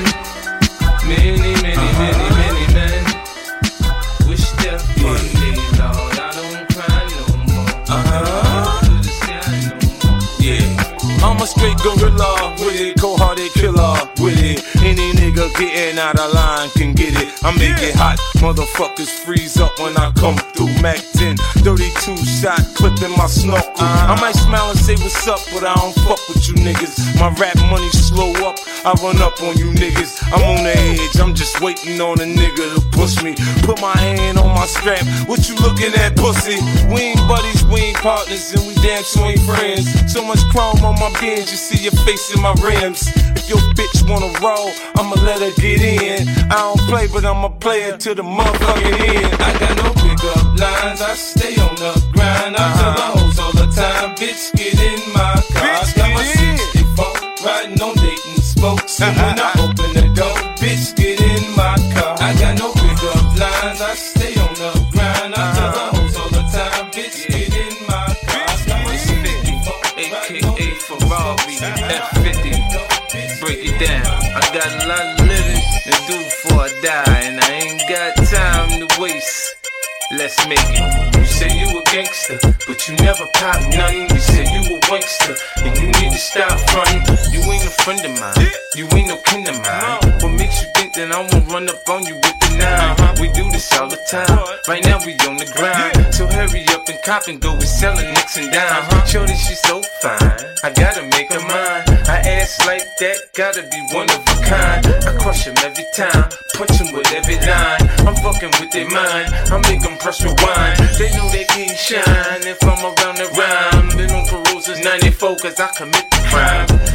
many, many, uh-huh. many, many men wish death upon me, Lord. I don't cry no more. Uh-huh. To the sky no more. Yeah, I'm a straight gorilla with it, cold-hearted killer with it. Any nigga getting out of line can get it. I make it hot, motherfuckers freeze up when I come through. Mac ten, thirty-two shot, clipping my snorkel. Uh-huh. I might smile and say what's up, but I don't fuck with you niggas. My rap money slow up, I run up on you niggas. I'm on the edge, I'm just waiting on a nigga to push me. Put my hand on my strap, what you looking at, pussy? We ain't buddies, we ain't partners, and we damn sure ain't friends. So much chrome on my bench, you see your face in my rims. If your bitch wanna roll, I'ma let her get in. I don't play, but I'ma play it to the motherfucking end. I got no pickup lines, I stay on the grind. I tell the hoes all the time, bitch, get in my car. I got my sixty-four, riding on Dayton spokes. And when I open the door, bitch, get in my car. I got no pickup lines, I stay on the grind. I tell the hoes all the time, bitch, get in my car. I got my sixty-four, A K A Ferrari, F fifty. Break it down. I got a lot of living to do before I die, and I ain't got time to waste. Let's make it. You say you a gangster, but you never pop nothing. You say you a wankster, and you need to stop frontin'. You ain't a friend of mine, you ain't no kin of mine. What makes you think that I won't run up on you with the nine? We do this all the time. Right now we on the grind, so hurry up and cop and go. We sellin' nicks and dimes. Shorty, she's so fine, I gotta make her mine. I ass like that, gotta be one of a kind. I crush him every time, punch him with every line. I'm fucking with their mind, I make them press rewind. They know they can't shine if I'm around the rhyme. Been on parole since ninety-four cause I commit the crime.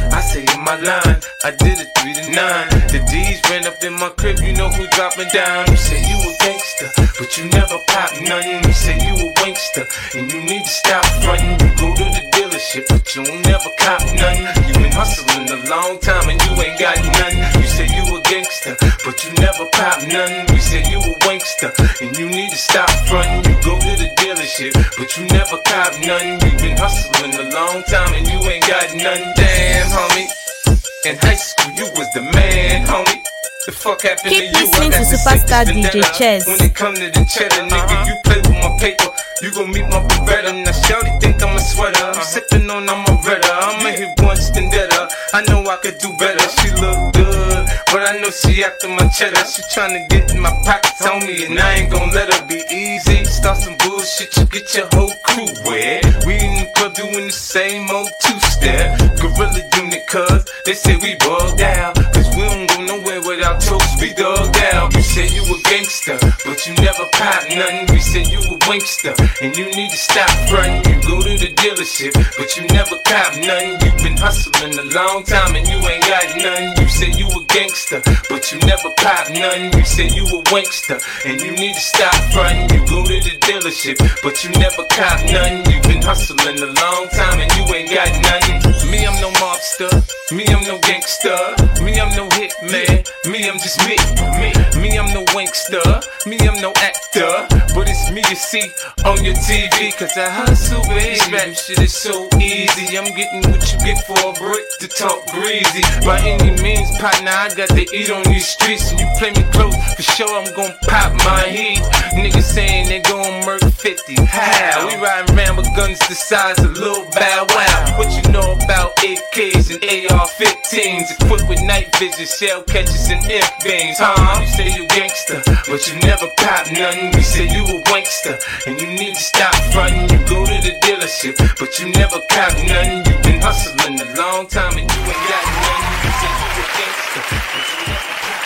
I say in my line, I did it three to nine. The D's ran up in my crib, you know who dropping down. You say you a gangster, but you never pop nothing. You say you a wankster, and you need to stop frontin'. You go to the dealership, but you don't never cop nothing. You been hustling a long time and you ain't got nothing. You say you a gangster, but you never pop nothing. You say you a wankster, and you need to stop frontin'. You go to the dealership, but you never cop nothing. You been hustling a long time and you ain't got nothing. Damn, homie. In high school, you was the man, homie. The fuck happened Keep to you? listening to Superstar D J Chess. When it come to the cheddar, nigga, you play with my paper. You gon' meet my Beretta. Now shawty think I'm a sweater. I'm sippin' on, I'm a redder. I'ma hit once, then better. I know I could do better. She look good, but I know she after my cheddar. She tryna get in my pockets on me, and I ain't gon' let her be easy. Start some bullshit, you get your whole crew wet. We in the club doing the same old two-step. Gorilla unit, cuz they say we bugged out. Cause we don't go nowhere without toast, we dug out. You say you a gangster, but you never pop nothing. We say you a wankster, and you need to stop frontin'. You go to the dealership, but you never cop nothing. You been hustling a long time and you ain't got nothing. You say you a gangster, but you never pop nothing. You say you a wankster, and you need to stop frontin'. You go to the dealership, but you never cop nothing. You been hustling a long time and you ain't got nothing. Me, I'm no mobster. Me, I'm no gangster. Me, I'm no hitman. Me, I'm just me. Me, me, I'm no wankster. Me, I'm no actor. But it's me you see on your T V. Cause I hustle, baby. Rap shit is so easy. I'm getting what you get for a brick to talk greasy. By any means, partner, I got to eat on these streets. And you play me close, for sure I'm gon' pop my heat. Niggas saying they gon' murder fifty. How? We riding around with guns the size of Lil Bow Wow. What you know about A Ks and A R fifteens? Equipped with night vision, shell catchers and F beams. Huh? You say you gangster, but you never pop nothing. We say you a wankster, and you need to stop frontin'. You go to the dealership, but you never cop nothing. You been hustling a long time and you ain't got nothing. You say you a gangster, but you never cop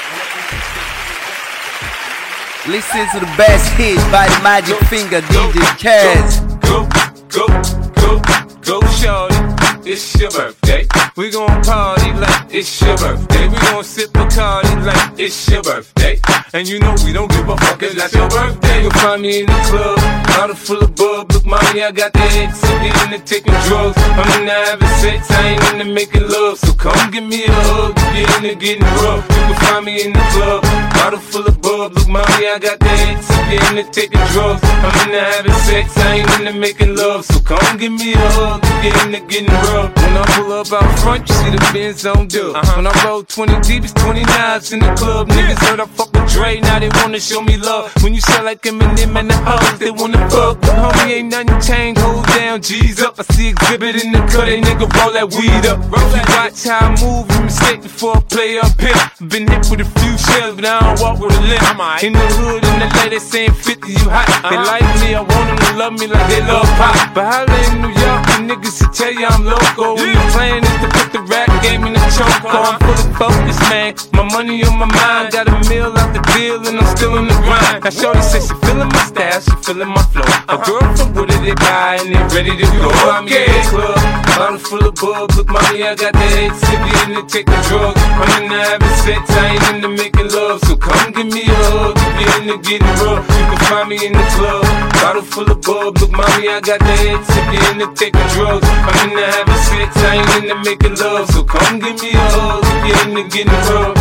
nothing. Listen to the best hits by the Magic Finger D J Kez. Go, go, go, go, shorty. It's your birthday. We gon' party like it's your birthday. We gon' sip Bacardi like it's your birthday. And you know we don't give a fuck, it's not your birthday. You'll find me in the club, bottle full of bub. Look, mommy, I got the head sick, in the taking drugs. I'm in the having sex, I ain't into making love. So come give me a hug, get into getting rough. You can find me in the club, bottle full of bub. Look, mommy, I got the head sick, in the taking drugs. I'm in the having sex, I ain't into making love. So come give me a hug, get into getting rough. When I pull up out front, you see the Benz on dub. Uh-huh. When I roll twenty deep, it's twenty-nines in the club. Niggas heard I fuck with Dre, now they wanna show me love. When you sell like Eminem and the hoes, they wanna fuck. But homie, ain't nothing changed, hold down, G's up. I see exhibit in the cut, they nigga roll that weed up. Roll that watch how I move, you mistake before I play up here. Been hit with a few shells, but I don't walk with a limp. In the hood, in the lady saying fifty, you hot. They like me, I want them to love me like they love pop. But holla in New York, the niggas will tell you I'm local. When the plan is to put the rap game in the choke. I'm fully focused, man. My money on my mind. Got a meal out the deal and I'm still in the grind. Now shorty says she feeling my style, she feeling my flow. A girl from Wooded, they buy and they ready to go. I'm in the club, bottle full of bub. Look, mommy, I got the head sippy in the taking drugs. I'm in the having sex, I ain't into making love. So come give me a hug, get into getting rough. You can find me in the club, bottle full of bub. Look, mommy, I got the head sippy in the taking drugs. I'm in the having sex, I ain't into making love. So come give me a hug, get into getting rough.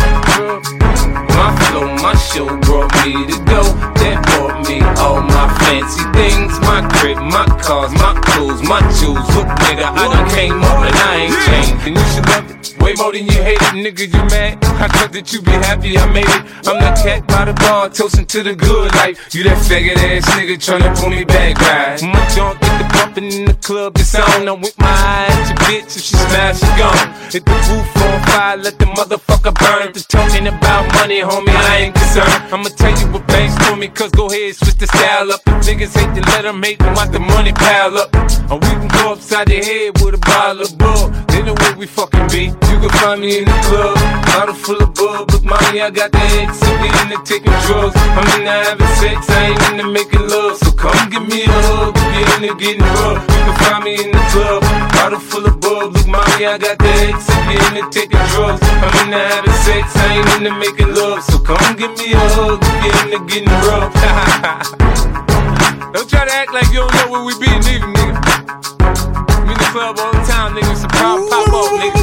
My flow, my show brought me to go. That brought me all my fancy things. My crib, my cars, my clothes, my jewels. Look, nigga, I done came up and I ain't changed. And you should love it way more than you hate it, nigga, you mad? I thought that you be happy I made it. I'm the cat by the bar, toasting to the good life. You that faggot ass nigga tryna pull me back, right? My junk get the bumpin' in the club, it's on. I'm with my eyes, your bitch, if she smash, she gone. Hit the roof on fire, let the motherfucker burn. Just talking about money, homie, I ain't concerned. I'ma tell you what banks told me, cause go ahead, switch the style up. If niggas hate to let them hate them, watch the money pile up. Or we can go upside the head with a bottle of bug. They know where we fucking be. You can find me in the club, bottle full of bub. Look, mommy, I got the head sippy in the taking drugs. I'm in the having sex, I ain't into making love. So come give me a hug, get into getting rough. You can find me in the club, bottle full of bub. Look, mommy, I got the X. I'm getting to taking drugs. I'm into having sex, I ain't into making love. So come give me a hug, get into getting rough. Don't try to act like you don't know where we be, nigga, nigga. I'm in the club all the time, nigga. It's a problem, pop off, nigga.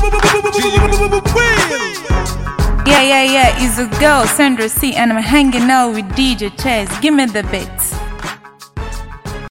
Yeah, yeah, yeah, it's a girl, Sandra C, and I'm hanging out with D J Chess. Give me the beats.